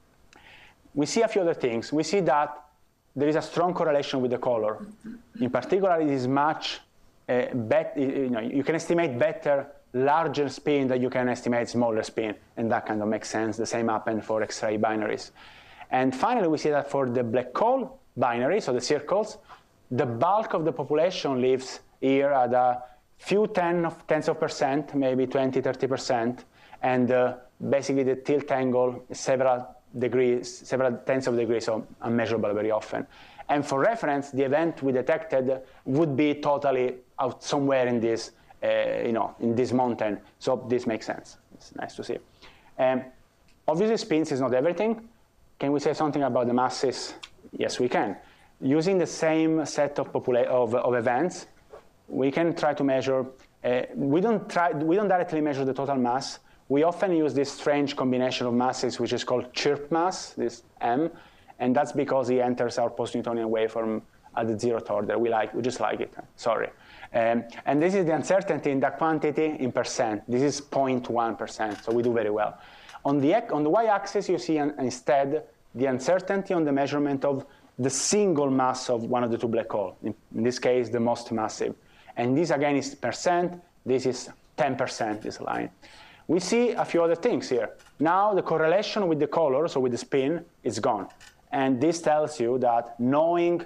We see a few other things. We see that there is a strong correlation with the color. In particular, it is much better. You can estimate better larger spin than you can estimate smaller spin, and that kind of makes sense. The same happened for X-ray binaries. And finally, we see that for the black hole binary, so the circles, the bulk of the population lives here at a few tenths of percent, maybe 20, 30%, and basically the tilt angle is several degrees, several tenths of degrees, so unmeasurable very often. And for reference, the event we detected would be totally out somewhere in this, in this mountain. So this makes sense. It's nice to see. Obviously, spins is not everything. Can we say something about the masses? Yes, we can. Using the same set of events, we can try to measure. We don't directly measure the total mass. We often use this strange combination of masses, which is called chirp mass, this M, and that's because it enters our post-Newtonian waveform at the 0th order. We just like it. Sorry. And this is the uncertainty in the quantity in percent. This is 0.1%, so we do very well. On the y-axis, you see instead the uncertainty on the measurement of the single mass of one of the two black holes. In this case, the most massive. And this, again, is percent. This is 10%, this line. We see a few other things here. Now, the correlation with the color, so with the spin, is gone. And this tells you that knowing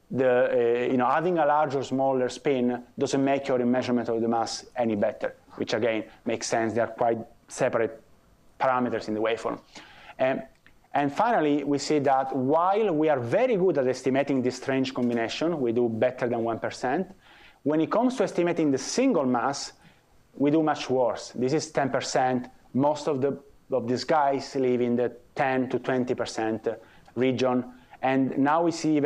having a larger or smaller spin doesn't make your measurement of the mass any better, which, again, makes sense. They are quite separate parameters in the waveform. And finally, we see that while we are very good at estimating this strange combination, we do better than 1%, when it comes to estimating the single mass, we do much worse. This is 10%. Most of these guys live in the 10 to 20% region. And now we see even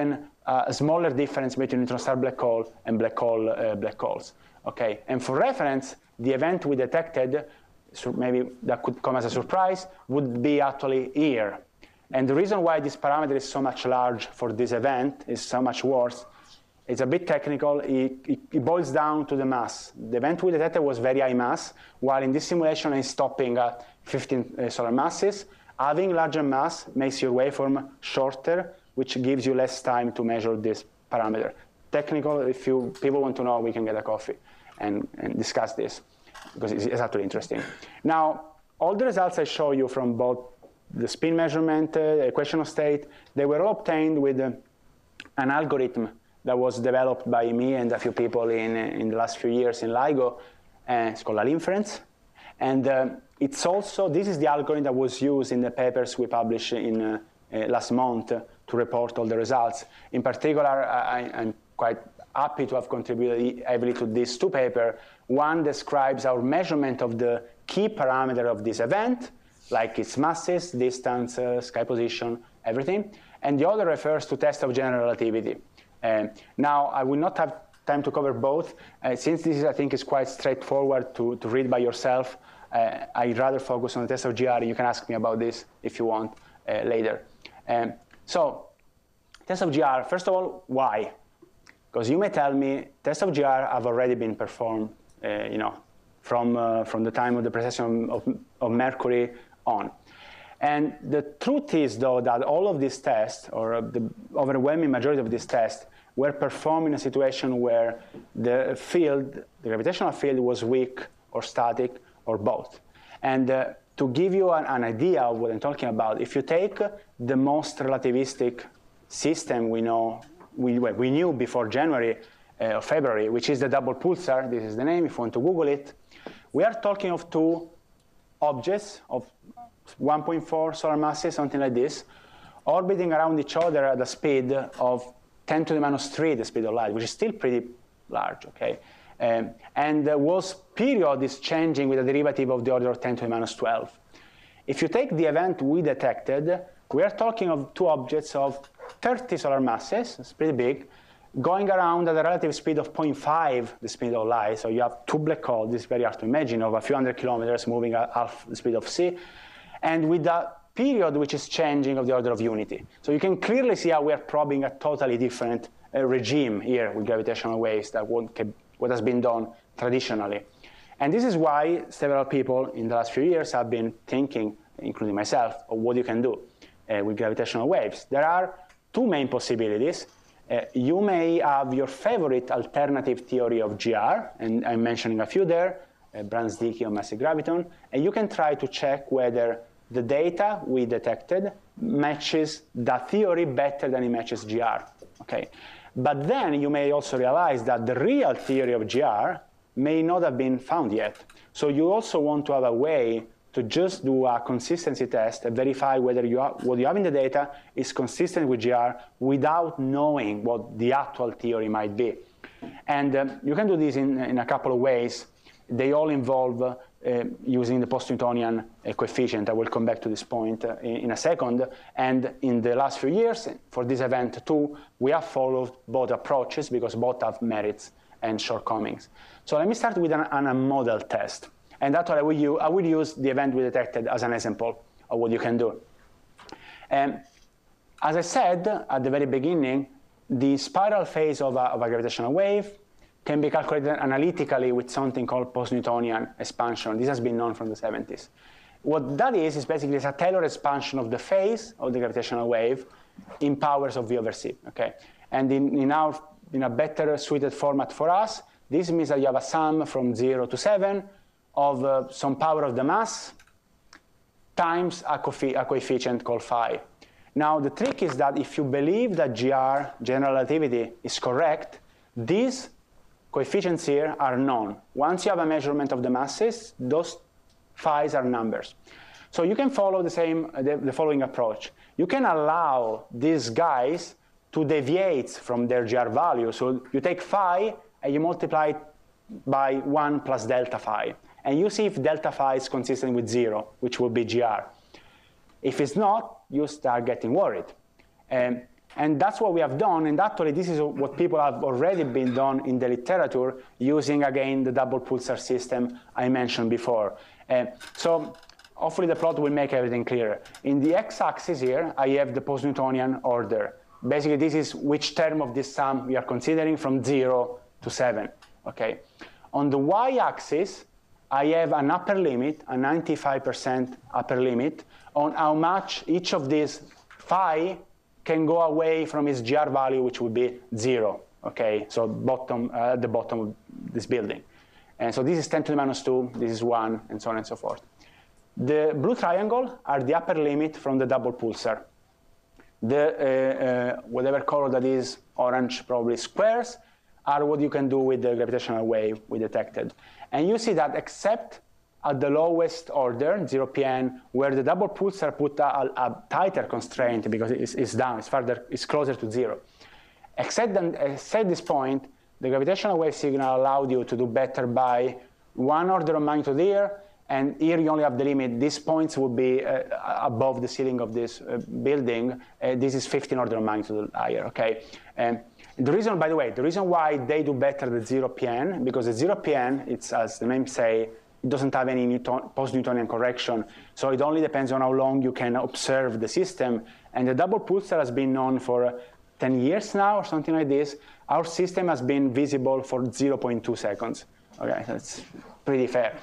a smaller difference between neutron star black hole and black holes. Okay, and for reference, the event we detected, so maybe that could come as a surprise, would be actually here. And the reason why this parameter is so much large for this event, is so much worse, it's a bit technical. It boils down to the mass. The event we detected was very high mass, while in this simulation it's stopping at 15 solar masses. Having larger mass makes your waveform shorter, which gives you less time to measure this parameter. Technical, if people want to know, we can get a coffee and discuss this, because it's actually interesting. Now, all the results I show you from both the spin measurement, equation of state, they were all obtained with an algorithm that was developed by me and a few people in the last few years in LIGO. It's called ALInference. And it's also, this is the algorithm that was used in the papers we published in last month to report all the results. In particular, I'm quite happy to have contributed heavily to these two papers. One describes our measurement of the key parameter of this event, like its masses, distance, sky position, everything. And the other refers to test of general relativity. Now, I will not have time to cover both. Since this is, I think, is quite straightforward to read by yourself, I'd rather focus on the test of GR. You can ask me about this if you want later. So, test of GR, first of all, why? Because you may tell me, tests of GR have already been performed, from the time of the precession of Mercury on. And the truth is, though, that all of these tests, or the overwhelming majority of these tests, were performed in a situation where the field, the gravitational field, was weak or static or both. And to give you an idea of what I'm talking about, if you take the most relativistic system we knew before January or February, which is the double pulsar, this is the name if you want to Google it, we are talking of two objects of 1.4 solar masses, something like this, orbiting around each other at a speed of 10 to the minus 3, the speed of light, which is still pretty large, okay? And the Wolf's period is changing with a derivative of the order of 10 to the minus 12. If you take the event we detected, we are talking of two objects of 30 solar masses, it's pretty big, going around at a relative speed of 0.5, the speed of light. So you have two black holes, this is very hard to imagine, of a few hundred kilometers moving at half the speed of C, and with a period which is changing of the order of unity. So you can clearly see how we are probing a totally different regime here with gravitational waves than what has been done traditionally. And this is why several people in the last few years have been thinking, including myself, of what you can do with gravitational waves. There are two main possibilities. You may have your favorite alternative theory of GR, and I'm mentioning a few there, Brans-Dicke or massive graviton, and you can try to check whether the data we detected matches that theory better than it matches GR. Okay? But then you may also realize that the real theory of GR may not have been found yet. So you also want to have a way to just do a consistency test and verify whether what you have in the data is consistent with GR without knowing what the actual theory might be. And you can do this in a couple of ways. They all involve using the post-Newtonian coefficient. I will come back to this point in a second. And in the last few years, for this event too, we have followed both approaches because both have merits and shortcomings. So let me start with a model test. And that's what I will use the event we detected as an example of what you can do. As I said at the very beginning, the spiral phase of a gravitational wave can be calculated analytically with something called post-Newtonian expansion. This has been known from the 70s. What that is basically a Taylor expansion of the phase of the gravitational wave in powers of V over C. Okay? And in a better suited format for us, this means that you have a sum from 0 to 7 of some power of the mass times a coefficient called phi. Now, the trick is that if you believe that GR, general relativity, is correct, these coefficients here are known. Once you have a measurement of the masses, those phi's are numbers. So you can follow the following approach. You can allow these guys to deviate from their GR value. So you take phi and you multiply it by 1 plus delta phi. And you see if delta phi is consistent with 0, which will be GR. If it's not, you start getting worried. And that's what we have done, and actually this is what people have already been done in the literature using, again, the double pulsar system I mentioned before. So hopefully the plot will make everything clearer. In the x-axis here, I have the post-Newtonian order. Basically, this is which term of this sum we are considering from 0 to 7, okay? On the y-axis, I have an upper limit, a 95% upper limit, on how much each of these phi can go away from its GR value, which would be 0, okay? So the bottom of this building. And so this is 10 to the minus 2, this is 1, and so on and so forth. The blue triangle are the upper limit from the double pulsar. The whatever color that is, orange probably squares, are what you can do with the gravitational wave we detected. And you see that except at the lowest order, 0pn, where the double pulsar put a tighter constraint because it's down, it's closer to 0. Except this point, the gravitational wave signal allowed you to do better by 1 order of magnitude here, and here you only have the limit. These points would be above the ceiling of this building. This is 15 order of magnitude higher, okay? The reason, by the way, the reason why they do better the 0pn, because the 0pn, it's, as the name say, it doesn't have any post-Newtonian correction, so it only depends on how long you can observe the system. And the double pulsar has been known for 10 years now, or something like this. Our system has been visible for 0.2 seconds. Okay, that's pretty fair.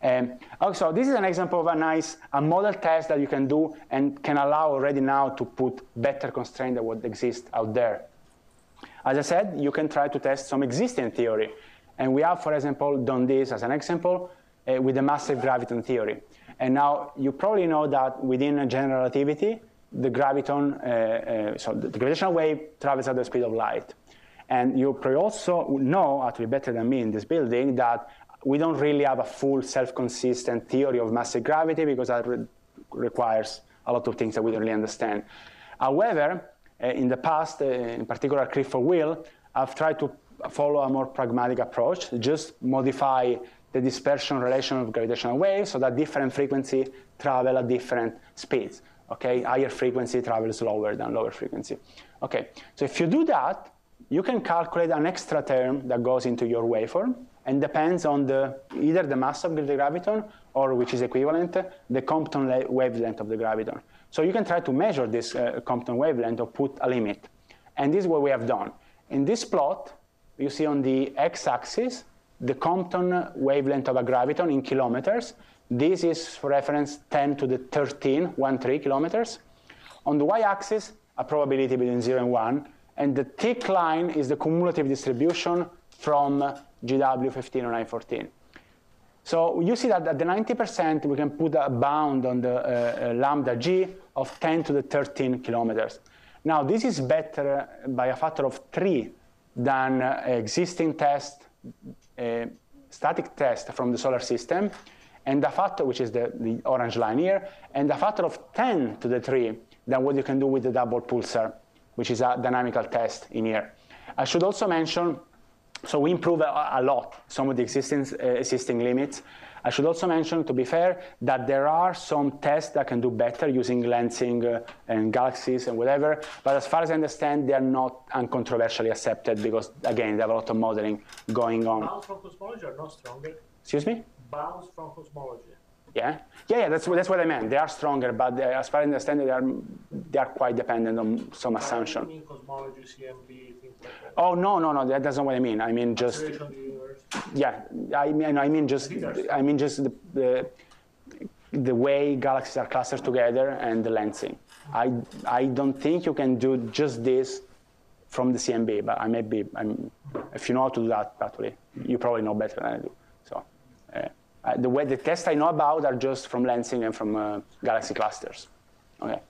Also, this is an example of a model test that you can do and can allow already now to put better constraints than what exists out there. As I said, you can try to test some existing theory. And we have, for example, done this as an example with the massive graviton theory. And now you probably know that within general relativity, the graviton, so the gravitational wave travels at the speed of light. And you probably also know, actually better than me in this building, that we don't really have a full self-consistent theory of massive gravity because that requires a lot of things that we don't really understand. However, in the past, in particular Clifford Will, I've tried to follow a more pragmatic approach, just modify the dispersion relation of gravitational waves so that different frequency travel at different speeds. Okay, higher frequency travels slower than lower frequency. Okay, so if you do that, you can calculate an extra term that goes into your waveform and depends on either the mass of the graviton or, which is equivalent, the Compton wavelength of the graviton. So you can try to measure this Compton wavelength or put a limit. And this is what we have done. In this plot, you see on the x-axis the Compton wavelength of a graviton in kilometers. This is, for reference, 10 to the 13 kilometers. On the y-axis, a probability between 0 and 1. And the thick line is the cumulative distribution from GW15 or 914. So you see that at the 90%, we can put a bound on the lambda g of 10 to the 13 kilometers. Now, this is better by a factor of 3 than existing test, static test from the solar system, and a factor, which is the orange line here, and a factor of 10 to the 3 than what you can do with the double pulsar, which is a dynamical test in here. I should also mention, so we improve a lot some of the existing limits. I should also mention, to be fair, that there are some tests that can do better using lensing and galaxies and whatever, but as far as I understand, they are not uncontroversially accepted because, again, they have a lot of modeling going on. Bounds from cosmology are not stronger. Excuse me? Bounds from cosmology. Yeah, that's what I meant. They are stronger, but as far as I understand, they are quite dependent on some assumption. I mean cosmology, CMB, things like that. Oh no, that's not what I mean. I mean just yeah. I mean just the way galaxies are clustered together and the lensing. I don't think you can do just this from the CMB, but I may be. If you know how to do that, actually, you probably know better than I do. So. The tests I know about are just from lensing and from galaxy clusters. Okay.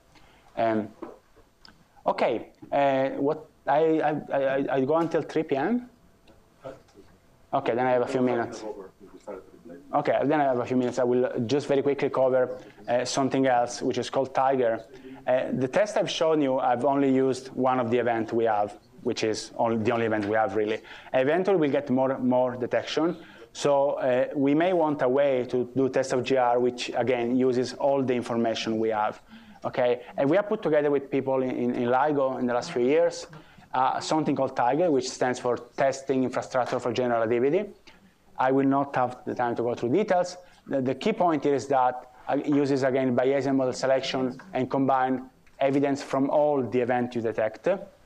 Okay. What I go until 3 p.m. Okay, then I have a few minutes. Okay, then I have a few minutes. I will just very quickly cover something else, which is called Tiger. The test I've shown you, I've only used one of the events we have, which is the only event we have really. Eventually, we'll get more detection. So we may want a way to do test of GR, which again uses all the information we have. Okay, and we have put together with people in LIGO in the last few years something called TIGER, which stands for Testing Infrastructure for General Relativity. I will not have the time to go through details. The key point here is that it uses, again, Bayesian model selection and combine evidence from all the events you detect.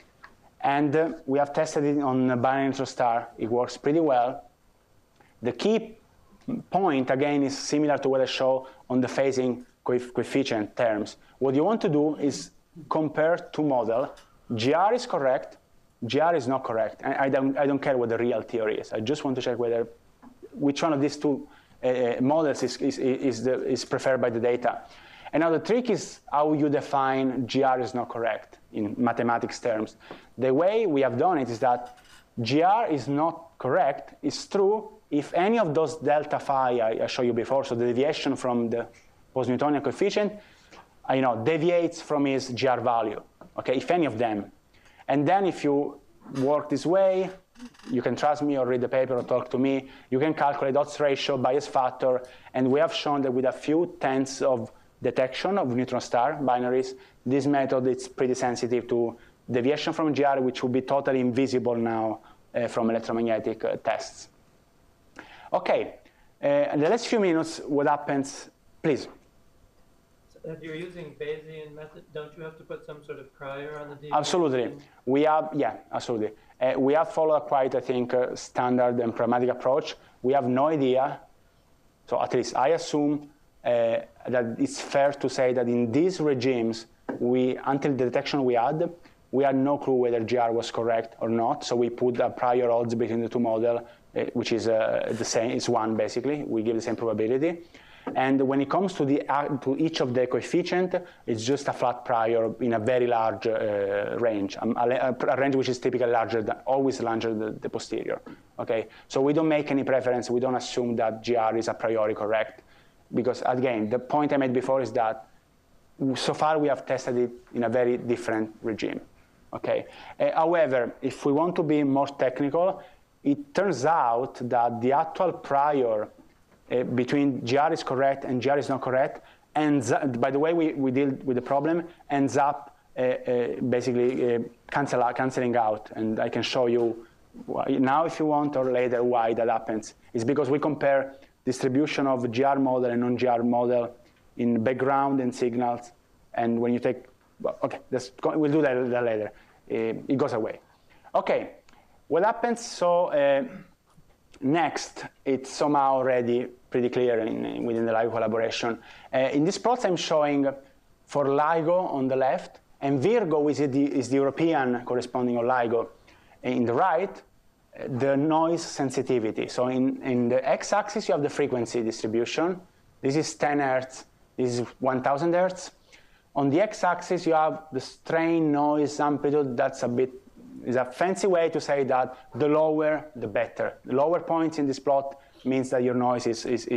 And we have tested it on a binary neutron star. It works pretty well. The key point, again, is similar to what I showed on the phasing coefficient terms. What you want to do is compare two models. GR is correct, GR is not correct. And I don't care what the real theory is. I just want to check which one of these two models is preferred by the data. And now the trick is how you define GR is not correct in mathematics terms. The way we have done it is that GR is not correct is true if any of those delta phi I showed you before, so the deviation from the post-Newtonian coefficient, deviates from its GR value, okay, if any of them. And then if you work this way, you can trust me or read the paper or talk to me, you can calculate odds ratio, bias factor, and we have shown that with a few tenths of detection of neutron star binaries, this method is pretty sensitive to deviation from GR, which will be totally invisible now from electromagnetic tests. Okay, in the last few minutes, what happens, please? So if you're using Bayesian method, don't you have to put some sort of prior on the deviation? Absolutely. We have, yeah, absolutely. We have followed quite, I think, standard and pragmatic approach. We have no idea, so at least I assume that it's fair to say that in these regimes, until the detection we had no clue whether GR was correct or not, so we put a prior odds between the two models, which is the same, it's 1 basically, we give the same probability. And when it comes to each of the coefficient, it's just a flat prior in a very large range, a range which is typically always larger than the posterior. Okay, so we don't make any preference. We don't assume that GR is a priori correct, because again, the point I made before is that so far we have tested it in a very different regime. Okay. However, if we want to be more technical, it turns out that the actual prior between GR is correct and GR is not correct, and by the way we deal with the problem, ends up basically canceling out. And I can show you now if you want, or later, why that happens. It's because we compare distribution of GR model and non-GR model in background and signals, and when you take, okay, we'll do that later. It goes away. Okay, what happens? So next, it's somehow already pretty clear within the LIGO collaboration. In this plot, I'm showing for LIGO on the left, and Virgo is the European corresponding of LIGO. In the right, the noise sensitivity. So in the x-axis, you have the frequency distribution. This is 10 hertz. This is 1,000 hertz. On the x-axis, you have the strain, noise, amplitude. That's is a fancy way to say that the lower, the better. The lower points in this plot means that your noise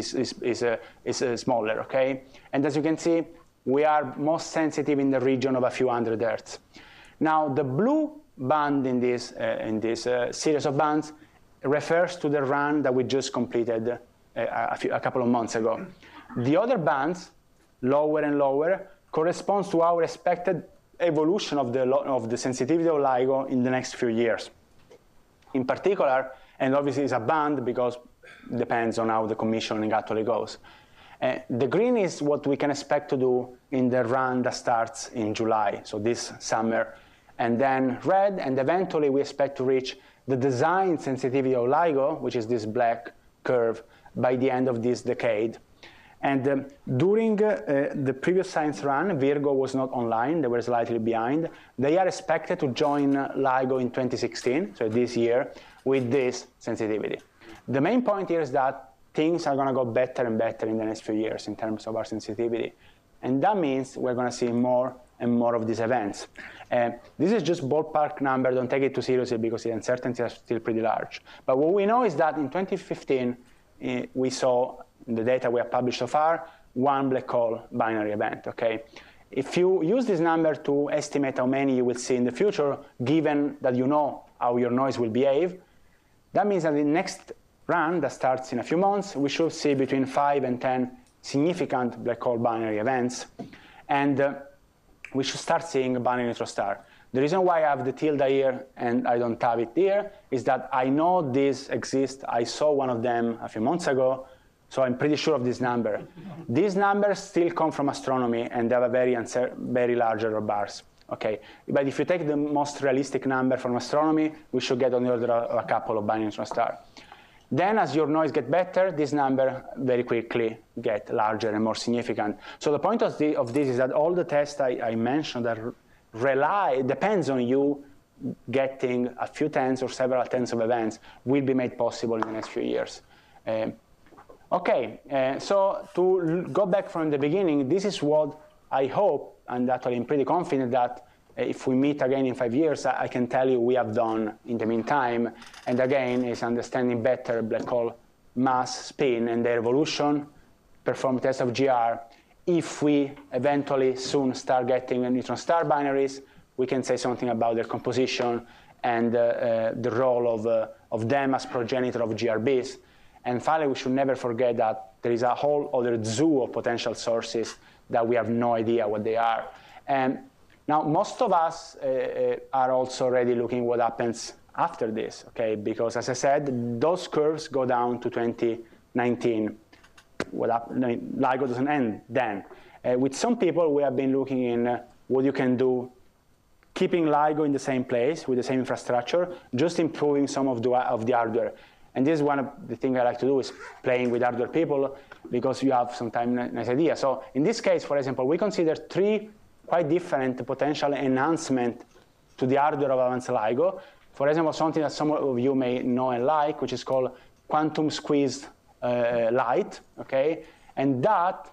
is smaller, okay? And as you can see, we are most sensitive in the region of a few hundred hertz. Now, the blue band in this series of bands refers to the run that we just completed a couple of months ago. The other bands, lower and lower, corresponds to our expected evolution of the sensitivity of LIGO in the next few years. In particular, and obviously it's a band because it depends on how the commissioning actually goes. The green is what we can expect to do in the run that starts in July, so this summer. And then red, and eventually we expect to reach the design sensitivity of LIGO, which is this black curve, by the end of this decade. And during the previous science run, Virgo was not online. They were slightly behind. They are expected to join LIGO in 2016, so this year, with this sensitivity. The main point here is that things are going to go better and better in the next few years in terms of our sensitivity. And that means we're going to see more and more of these events. This is just ballpark number. Don't take it too seriously because the uncertainties are still pretty large. But what we know is that in 2015, we saw in the data we have published so far, one black hole binary event, okay? If you use this number to estimate how many you will see in the future, given that you know how your noise will behave, that means that in the next run that starts in a few months, we should see between 5 and 10 significant black hole binary events. And we should start seeing binary neutron star. The reason why I have the tilde here and I don't have it here is that I know these exist. I saw one of them a few months ago, so I'm pretty sure of this number. These numbers still come from astronomy, and they have a very large error bars. Okay, but if you take the most realistic number from astronomy, we should get on the order of a couple of binary neutron stars. Then, as your noise gets better, this number very quickly get larger and more significant. So the point of this is that all the tests I mentioned that depends on you getting a few tens or several tens of events will be made possible in the next few years. So to go back from the beginning, this is what I hope, and actually I'm pretty confident that if we meet again in 5 years, I can tell you we have done in the meantime. And again, is understanding better black hole mass, spin, and their evolution, perform tests of GR. If we eventually soon start getting neutron star binaries, we can say something about their composition and the role of them as progenitor of GRBs. And finally, we should never forget that there is a whole other zoo of potential sources that we have no idea what they are. And now, most of us are also already looking what happens after this, okay? Because as I said, those curves go down to 2019. LIGO doesn't end then. With some people, we have been looking in what you can do, keeping LIGO in the same place with the same infrastructure, just improving some of the hardware. And this is one of the things I like to do is playing with hardware people because you have sometimes nice idea. So in this case, for example, we consider 3 quite different potential enhancement to the hardware of advanced LIGO. For example, something that some of you may know and like, which is called quantum squeezed light, okay? And that,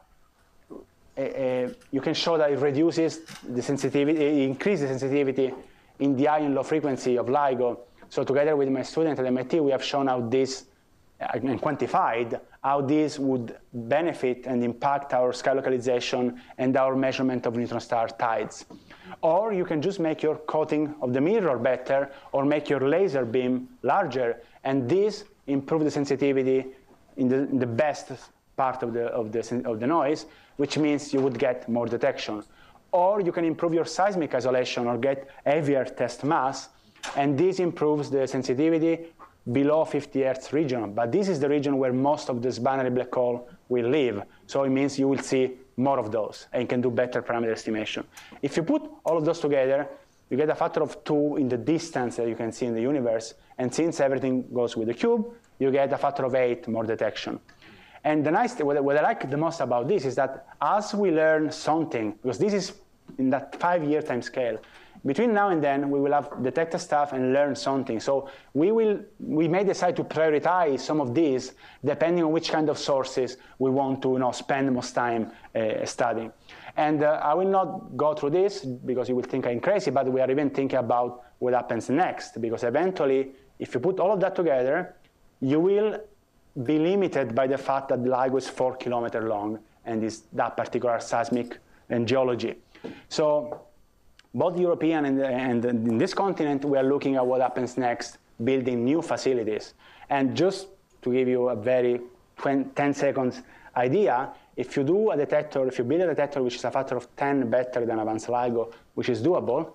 you can show that it reduces the sensitivity, it increases the sensitivity in the high and low frequency of LIGO. So together with my student at MIT, we have shown how this, and quantified how this would benefit and impact our sky localization and our measurement of neutron star tides. Or you can just make your coating of the mirror better or make your laser beam larger, and this improve the sensitivity in the best part of the noise, which means you would get more detection. Or you can improve your seismic isolation or get heavier test mass, and this improves the sensitivity below 50 Hertz region. But this is the region where most of this binary black hole will live. So it means you will see more of those and can do better parameter estimation. If you put all of those together, you get a factor of 2 in the distance that you can see in the universe. And since everything goes with the cube, you get a factor of 8 more detection. And the nice thing, what I like the most about this is that as we learn something, because this is in that 5-year time scale, between now and then, we will have detected stuff and learn something. So we may decide to prioritize some of these depending on which kind of sources we want to spend most time studying. And I will not go through this because you will think I'm crazy, but we are even thinking about what happens next. Because eventually, if you put all of that together, you will be limited by the fact that LIGO is 4 kilometers long and is that particular seismic and geology. So both European and in this continent, we are looking at what happens next, building new facilities. And just to give you a very 10 seconds idea, if you do a detector, if you build a detector which is a factor of 10 better than advanced LIGO, which is doable,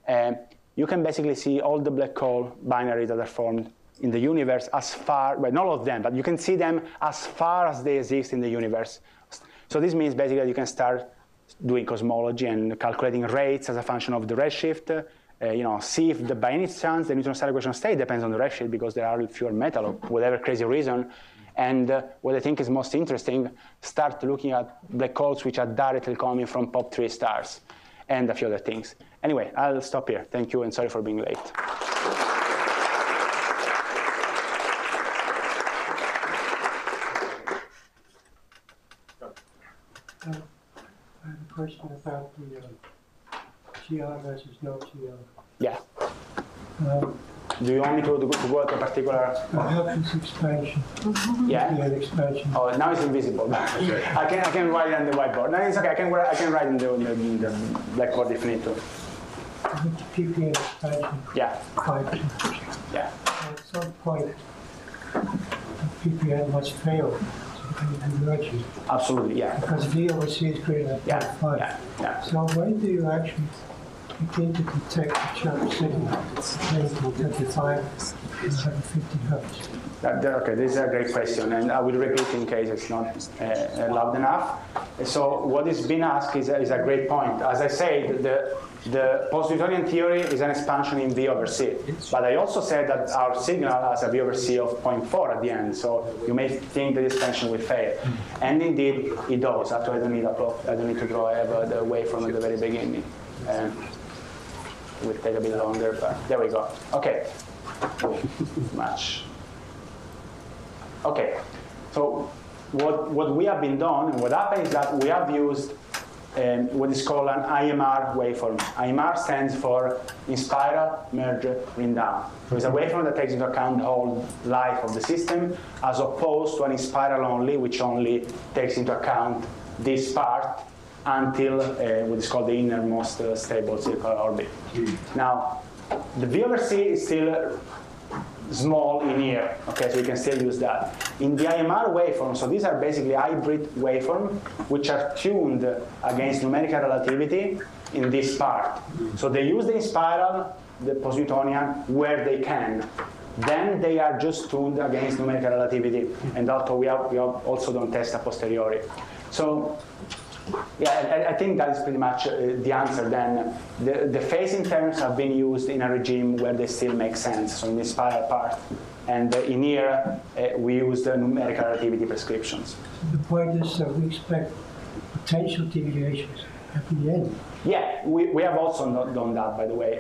you can basically see all the black hole binaries that are formed in the universe as far, well, not all of them, but you can see them as far as they exist in the universe. So this means basically that you can start doing cosmology and calculating rates as a function of the redshift, see if by any chance the neutron star equation state depends on the redshift because there are fewer metal or whatever crazy reason. And what I think is most interesting, start looking at black holes which are directly coming from POP3 stars and a few other things. Anyway, I'll stop here. Thank you and sorry for being late. I have a question about the GR versus no GR. Yeah. Do you want me to go to a particular? Helps expansion. Yeah. Expansion. Oh, now it's invisible. I can write it on the whiteboard. No, it's okay. I can write in the blackboard if you need to. The PPN expansion. Yeah. Yeah. At some point, the PPN must fail. So and merging? Absolutely, yeah. Because VOC is greater than Yeah, 0.5. yeah. So when do you actually begin to detect the chirp signal between 25 and 150 hertz? Okay, this is a great question, and I will repeat in case it's not loud enough. So what is being asked is a great point. As I said, the post-Newtonian theory is an expansion in V over C. But I also said that our signal has a V over C of 0.4 at the end, so you may think the expansion will fail. And indeed, it does. Actually, I don't need to draw. I have the waveform at the very beginning. It will take a bit longer, but there we go. Okay. Much. Okay, so what we have been done, and what happened is that we have used what is called an IMR waveform. IMR stands for inspiral, merge, ring down. So it's a waveform that takes into account the whole life of the system, as opposed to an inspiral only, which only takes into account this part until what is called the innermost stable circular orbit. Now, the V over C is still small in here, okay, so you can still use that. In the IMR waveform, so these are basically hybrid waveforms which are tuned against numerical relativity in this part. So they use the inspiral, the post-Newtonian, where they can. Then they are just tuned against numerical relativity, and also we have also done test a posteriori. So yeah, I think that is pretty much the answer then. The phasing terms have been used in a regime where they still make sense, so in the spiral part. And in here, we use the numerical relativity prescriptions. The point is that we expect potential deviations at the end. Yeah, we have also not done that, by the way.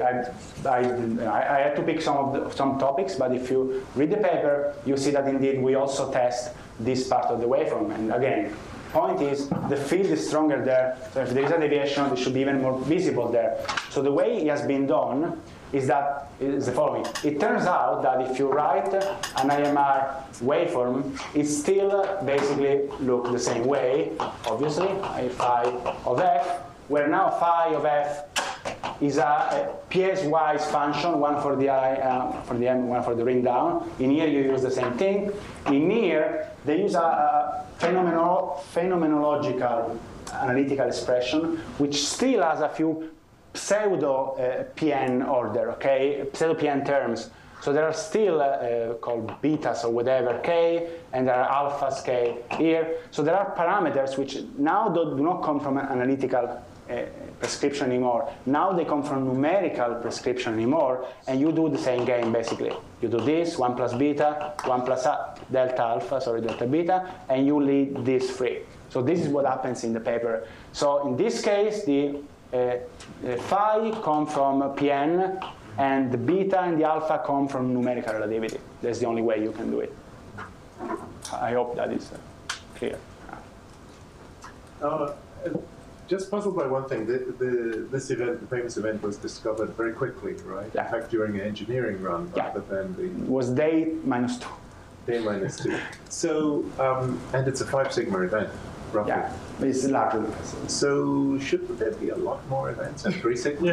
I had to pick some topics, but if you read the paper, you see that indeed we also test this part of the waveform. And again, point is the field is stronger there, so if there is a deviation, it should be even more visible there. So the way it has been done is the following. It turns out that if you write an IMR waveform, it still basically looks the same way, obviously, phi of f, where now phi of f is a piecewise function, one for the for the m, one for the ring down. In here you use the same thing. In here they use a phenomenological analytical expression, which still has a few pseudo PN order, okay, pseudo PN terms. So there are still called betas or whatever k, and there are alphas k here. So there are parameters which now do not come from an analytical prescription anymore. Now they come from numerical prescription anymore, and you do the same game basically. You do this, 1 plus beta, 1 plus delta beta, and you leave this free. So this is what happens in the paper. So in this case, the phi come from Pn, and the beta and the alpha come from numerical relativity. That's the only way you can do it. I hope that is clear. Just puzzled by one thing. This event, the famous event, was discovered very quickly, right? Yeah. In fact, during an engineering run, Yeah. rather than the It was day minus 2. day minus 2. So, and it's a 5 sigma event, roughly. Yeah, it's larger. So, shouldn't there be a lot more events at 3 sigma?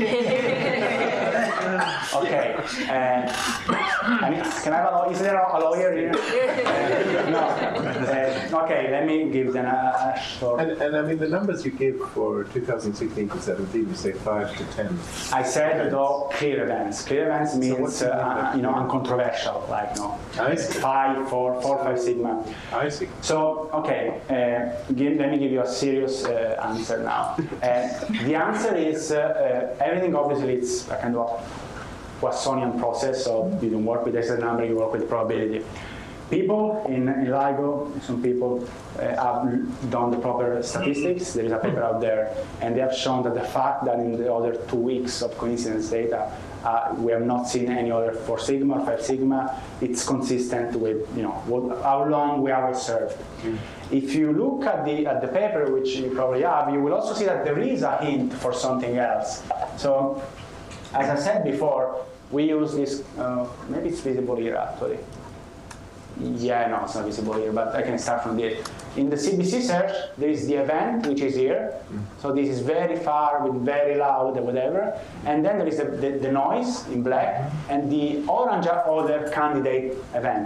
Okay. I mean, can I have a lawyer? Is there a lawyer here? No. Okay, let me give them a short. And I mean, the numbers you gave for 2016 to 17, you say 5 to 10. I said though clear events. Clear events means uncontroversial, like I see. 5, 4, 5 sigma. I see. So okay, let me give you a serious answer now. The answer is everything. Obviously, it's a kind of Poissonian process. So you don't work with excess number, you work with probability. People in LIGO, some people have done the proper statistics. There is a paper out there, and they have shown that the fact that in the other 2 weeks of coincidence data, we have not seen any other 4 sigma or 5 sigma. It's consistent with how long we have observed. If you look at the paper, which you probably have, you will also see that there is a hint for something else. So, as I said before, we use this. Maybe it's visible here actually. Yeah, no, it's not visible here, but I can start from this. In the CBC search, there is the event, which is here. So this is very far with very loud or whatever. And then there is the noise in black, and the orange are other candidate event.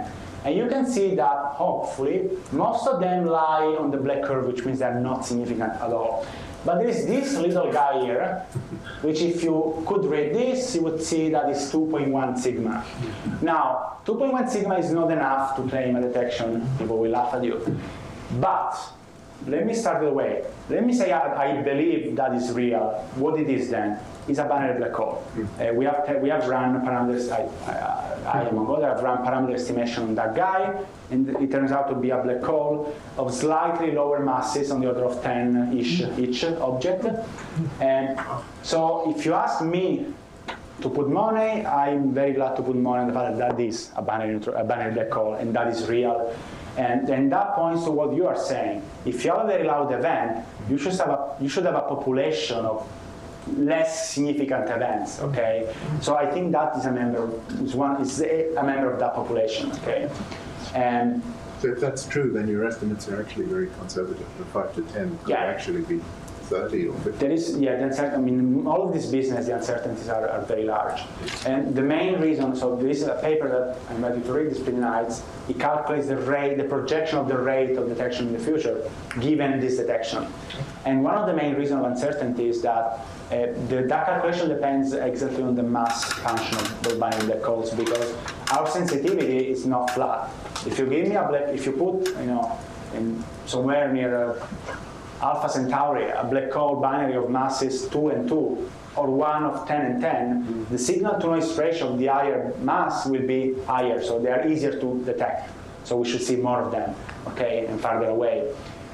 And you can see that, hopefully, most of them lie on the black curve, which means they're not significant at all. But there is this little guy here, which if you could read this, you would see that it's 2.1 sigma. Now, 2.1 sigma is not enough to claim a detection. People will laugh at you. But let me start the way. Let me say I believe that is real. What it is then? It's a binary black hole. We have run parameters. I among others have run parameter estimation on that guy, and it turns out to be a black hole of slightly lower masses, on the order of 10-ish each object. And so, if you ask me to put money, I'm very glad to put money on the fact that is a binary black hole, and that is real. And that points to what you are saying. If you have a very loud event, you should have a population of less significant events. Okay, so I think that is a member of that population. Okay, and so if that's true, then your estimates are actually very conservative. The 5 to 10 could actually be 30 or 50. There is, I mean, all of this business, the uncertainties are very large. And the main reason, so this is a paper that I'm ready to read, it's pretty nice. It calculates the rate, the projection of the rate of detection in the future, given this detection. And one of the main reasons of uncertainty is that that calculation depends exactly on the mass function of the binary black holes, because our sensitivity is not flat. If you give me if you put, in somewhere near Alpha Centauri, a black hole binary of masses 2 and 2, or 1 of 10 and 10, the signal-to-noise ratio of the higher mass will be higher, so they are easier to detect. So we should see more of them, okay, and farther away.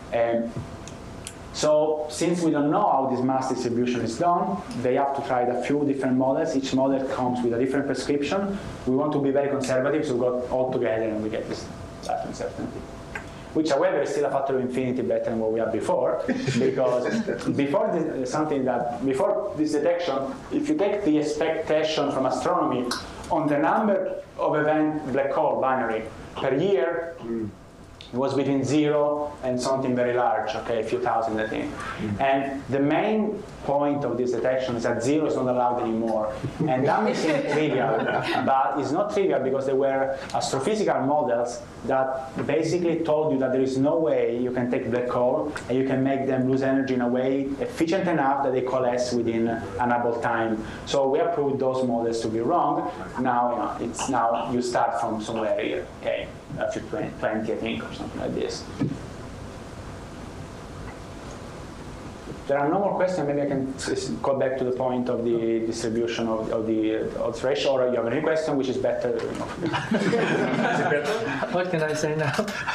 So since we don't know how this mass distribution is done, they have to try a few different models. Each model comes with a different prescription. We want to be very conservative, so we got all together and we get this uncertainty. Which, however, is still a factor of infinity better than what we had before, because before this detection, if you take the expectation from astronomy on the number of event black hole binary per year, it was between 0 and something very large, okay, a few thousand, I think. And the main point of this detection is that 0 is not allowed anymore. And that may seem trivial, but it's not trivial because there were astrophysical models that basically told you that there is no way you can take black hole and you can make them lose energy in a way efficient enough that they coalesce within an Hubble time. So we have proved those models to be wrong. Now, now you start from somewhere here, okay, a few 20, I think, or something like this. There are no more questions. Maybe I can go back to the point of the distribution of the odds ratio, or you have any question which is better? Is it better? What can I say now?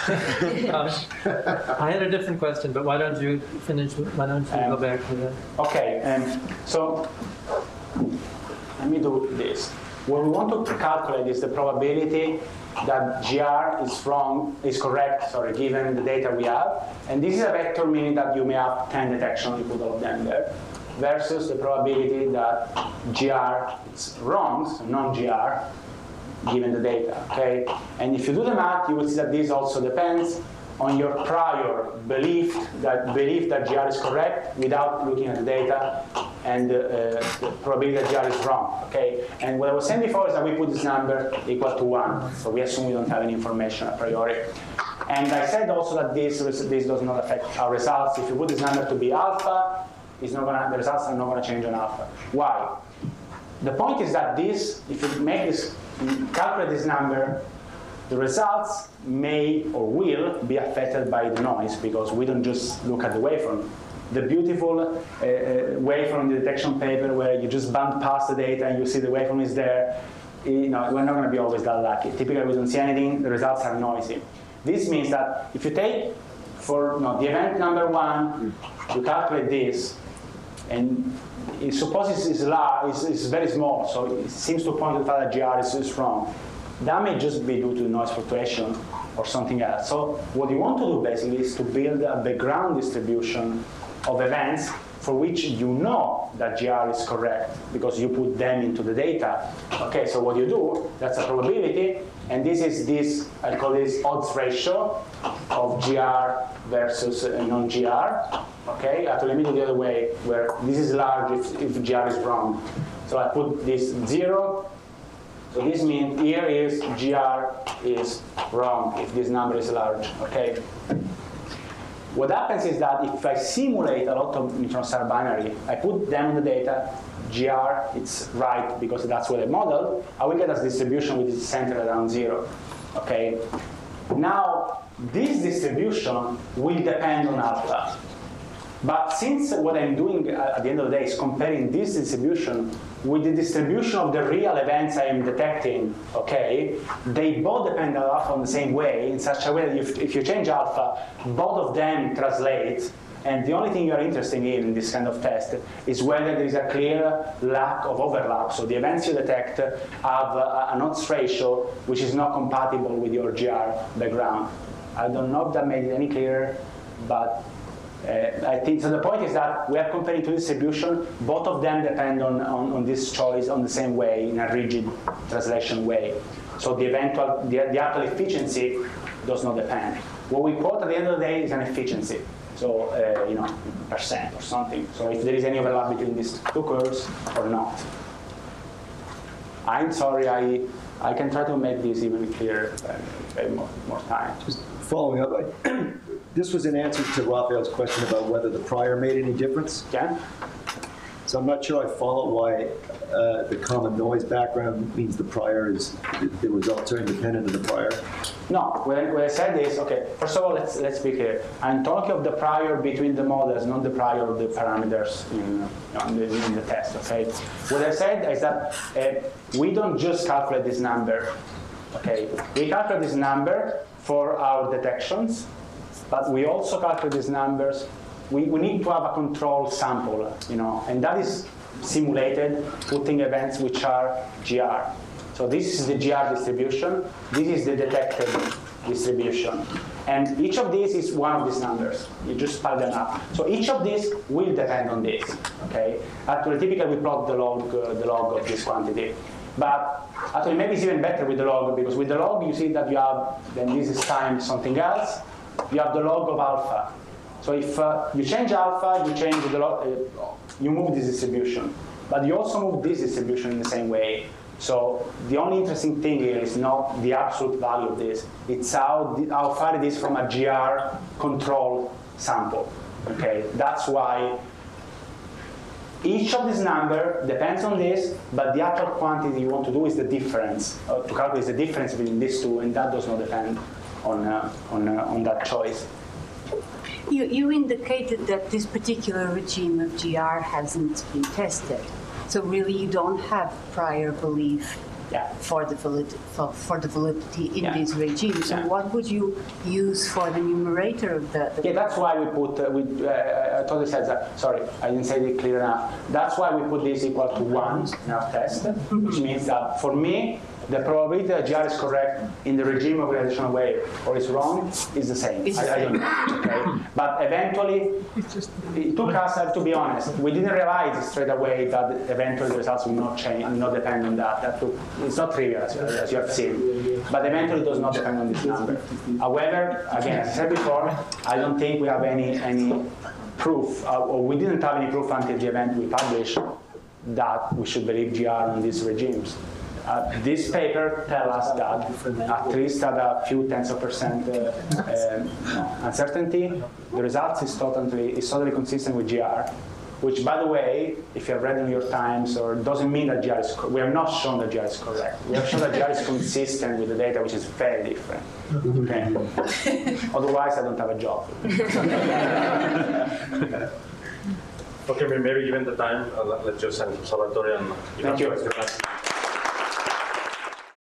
I had a different question, but why don't you finish? Why don't you go back to that? Okay, so let me do this. What we want to calculate is the probability that GR is correct, given the data we have. And this is a vector, meaning that you may have 10 detections, you put all of them there, versus the probability that GR is wrong, so non-GR, given the data, okay? And if you do the math, you will see that this also depends on your prior belief that GR is correct without looking at the data, and the probability that GR is wrong, okay? And what I was saying before is that we put this number equal to 1, so we assume we don't have any information a priori. And I said also that this does not affect our results. If you put this number to be alpha, the results are not going to change on alpha. Why? The point is that if you calculate this number, the results may or will be affected by the noise, because we don't just look at the waveform. The beautiful waveform in the detection paper where you just bump past the data and you see the waveform is there, we're not going to be always that lucky. Typically, we don't see anything, the results are noisy. This means that if you take for the event number 1, you calculate this, and suppose it's very small, so it seems to point to the fact that GR is wrong. That may just be due to noise fluctuation or something else. So what you want to do basically is to build a background distribution of events for which you know that GR is correct because you put them into the data. Okay, so what you do, that's a probability, and this is this, I call this odds ratio of GR versus non-GR. Okay, actually let me do the other way, where this is large if GR is wrong. So I put this 0, So this means here is GR is wrong if this number is large, okay? What happens is that if I simulate a lot of neutron star binary, I put them in the data, GR, it's right because that's what I modeled, I will get a distribution which is centered around 0, okay? Now, this distribution will depend on alpha. But since what I'm doing at the end of the day is comparing this distribution with the distribution of the real events I am detecting, okay, they both depend on alpha in the same way, in such a way that if you change alpha, both of them translate, and the only thing you are interested in this kind of test is whether there is a clear lack of overlap. So the events you detect have an odds ratio which is not compatible with your GR background. I don't know if that made it any clearer, but I think so. The point is that we are comparing two distributions. Both of them depend on this choice on the same way, in a rigid translation way. So the actual efficiency does not depend. What we quote at the end of the day is an efficiency. So percent or something. So if there is any overlap between these two curves or not. I'm sorry. I can try to make this even clearer. More time. Just following up. This was in answer to Raphael's question about whether the prior made any difference. Yeah. So I'm not sure I follow why the common noise background means the prior is, the results are independent of the prior. No, when I said this, okay, first of all, let's be clear. I'm talking of the prior between the models, not the prior of the parameters in the test, okay? What I said is that we don't just calculate this number, okay? We calculate this number for our detections, but we also calculate these numbers. We need to have a control sample, and that is simulated putting events which are GR. So this is the GR distribution. This is the detected distribution. And each of these is one of these numbers. You just pile them up. So each of these will depend on this, okay? Actually, typically we plot the log of this quantity. But actually, maybe it's even better with the log, because with the log, you see that you have, then this is times something else. You have the log of alpha. So if you change alpha, you change the log, you move this distribution. But you also move this distribution in the same way. So the only interesting thing here is not the absolute value of this. It's how far it is from a GR control sample. Okay, that's why each of this number depends on this, but the actual quantity you want to do is the difference. To calculate the difference between these two, and that does not depend on that choice. You indicated that this particular regime of GR hasn't been tested. So really you don't have prior belief for the validity in this regime. So what would you use for the numerator of the yeah, that's why we put, I totally said that, sorry, I didn't say it clear enough. That's why we put this equal to 1 in our test, which means that for me, the probability that GR is correct in the regime of gravitational wave or is wrong is the same. I don't know. Okay? But eventually, it took us, I have to be honest, we didn't realize straight away that eventually the results will not change, will not depend on that. It's not trivial, as you have seen. But eventually it does not depend on this number. However, again, as I said before, I don't think we have any proof, or we didn't have any proof until the event we published that we should believe GR on these regimes. This paper tells us that at least at a few tenths of percent uncertainty, the results is totally consistent with GR, which, by the way, if you have read in New York Times, or doesn't mean that GR is we have not shown that GR is correct. We have shown that GR is consistent with the data, which is very different. Okay. Otherwise, I don't have a job. Okay, maybe given the time, let's just send Salvatore and Thank you.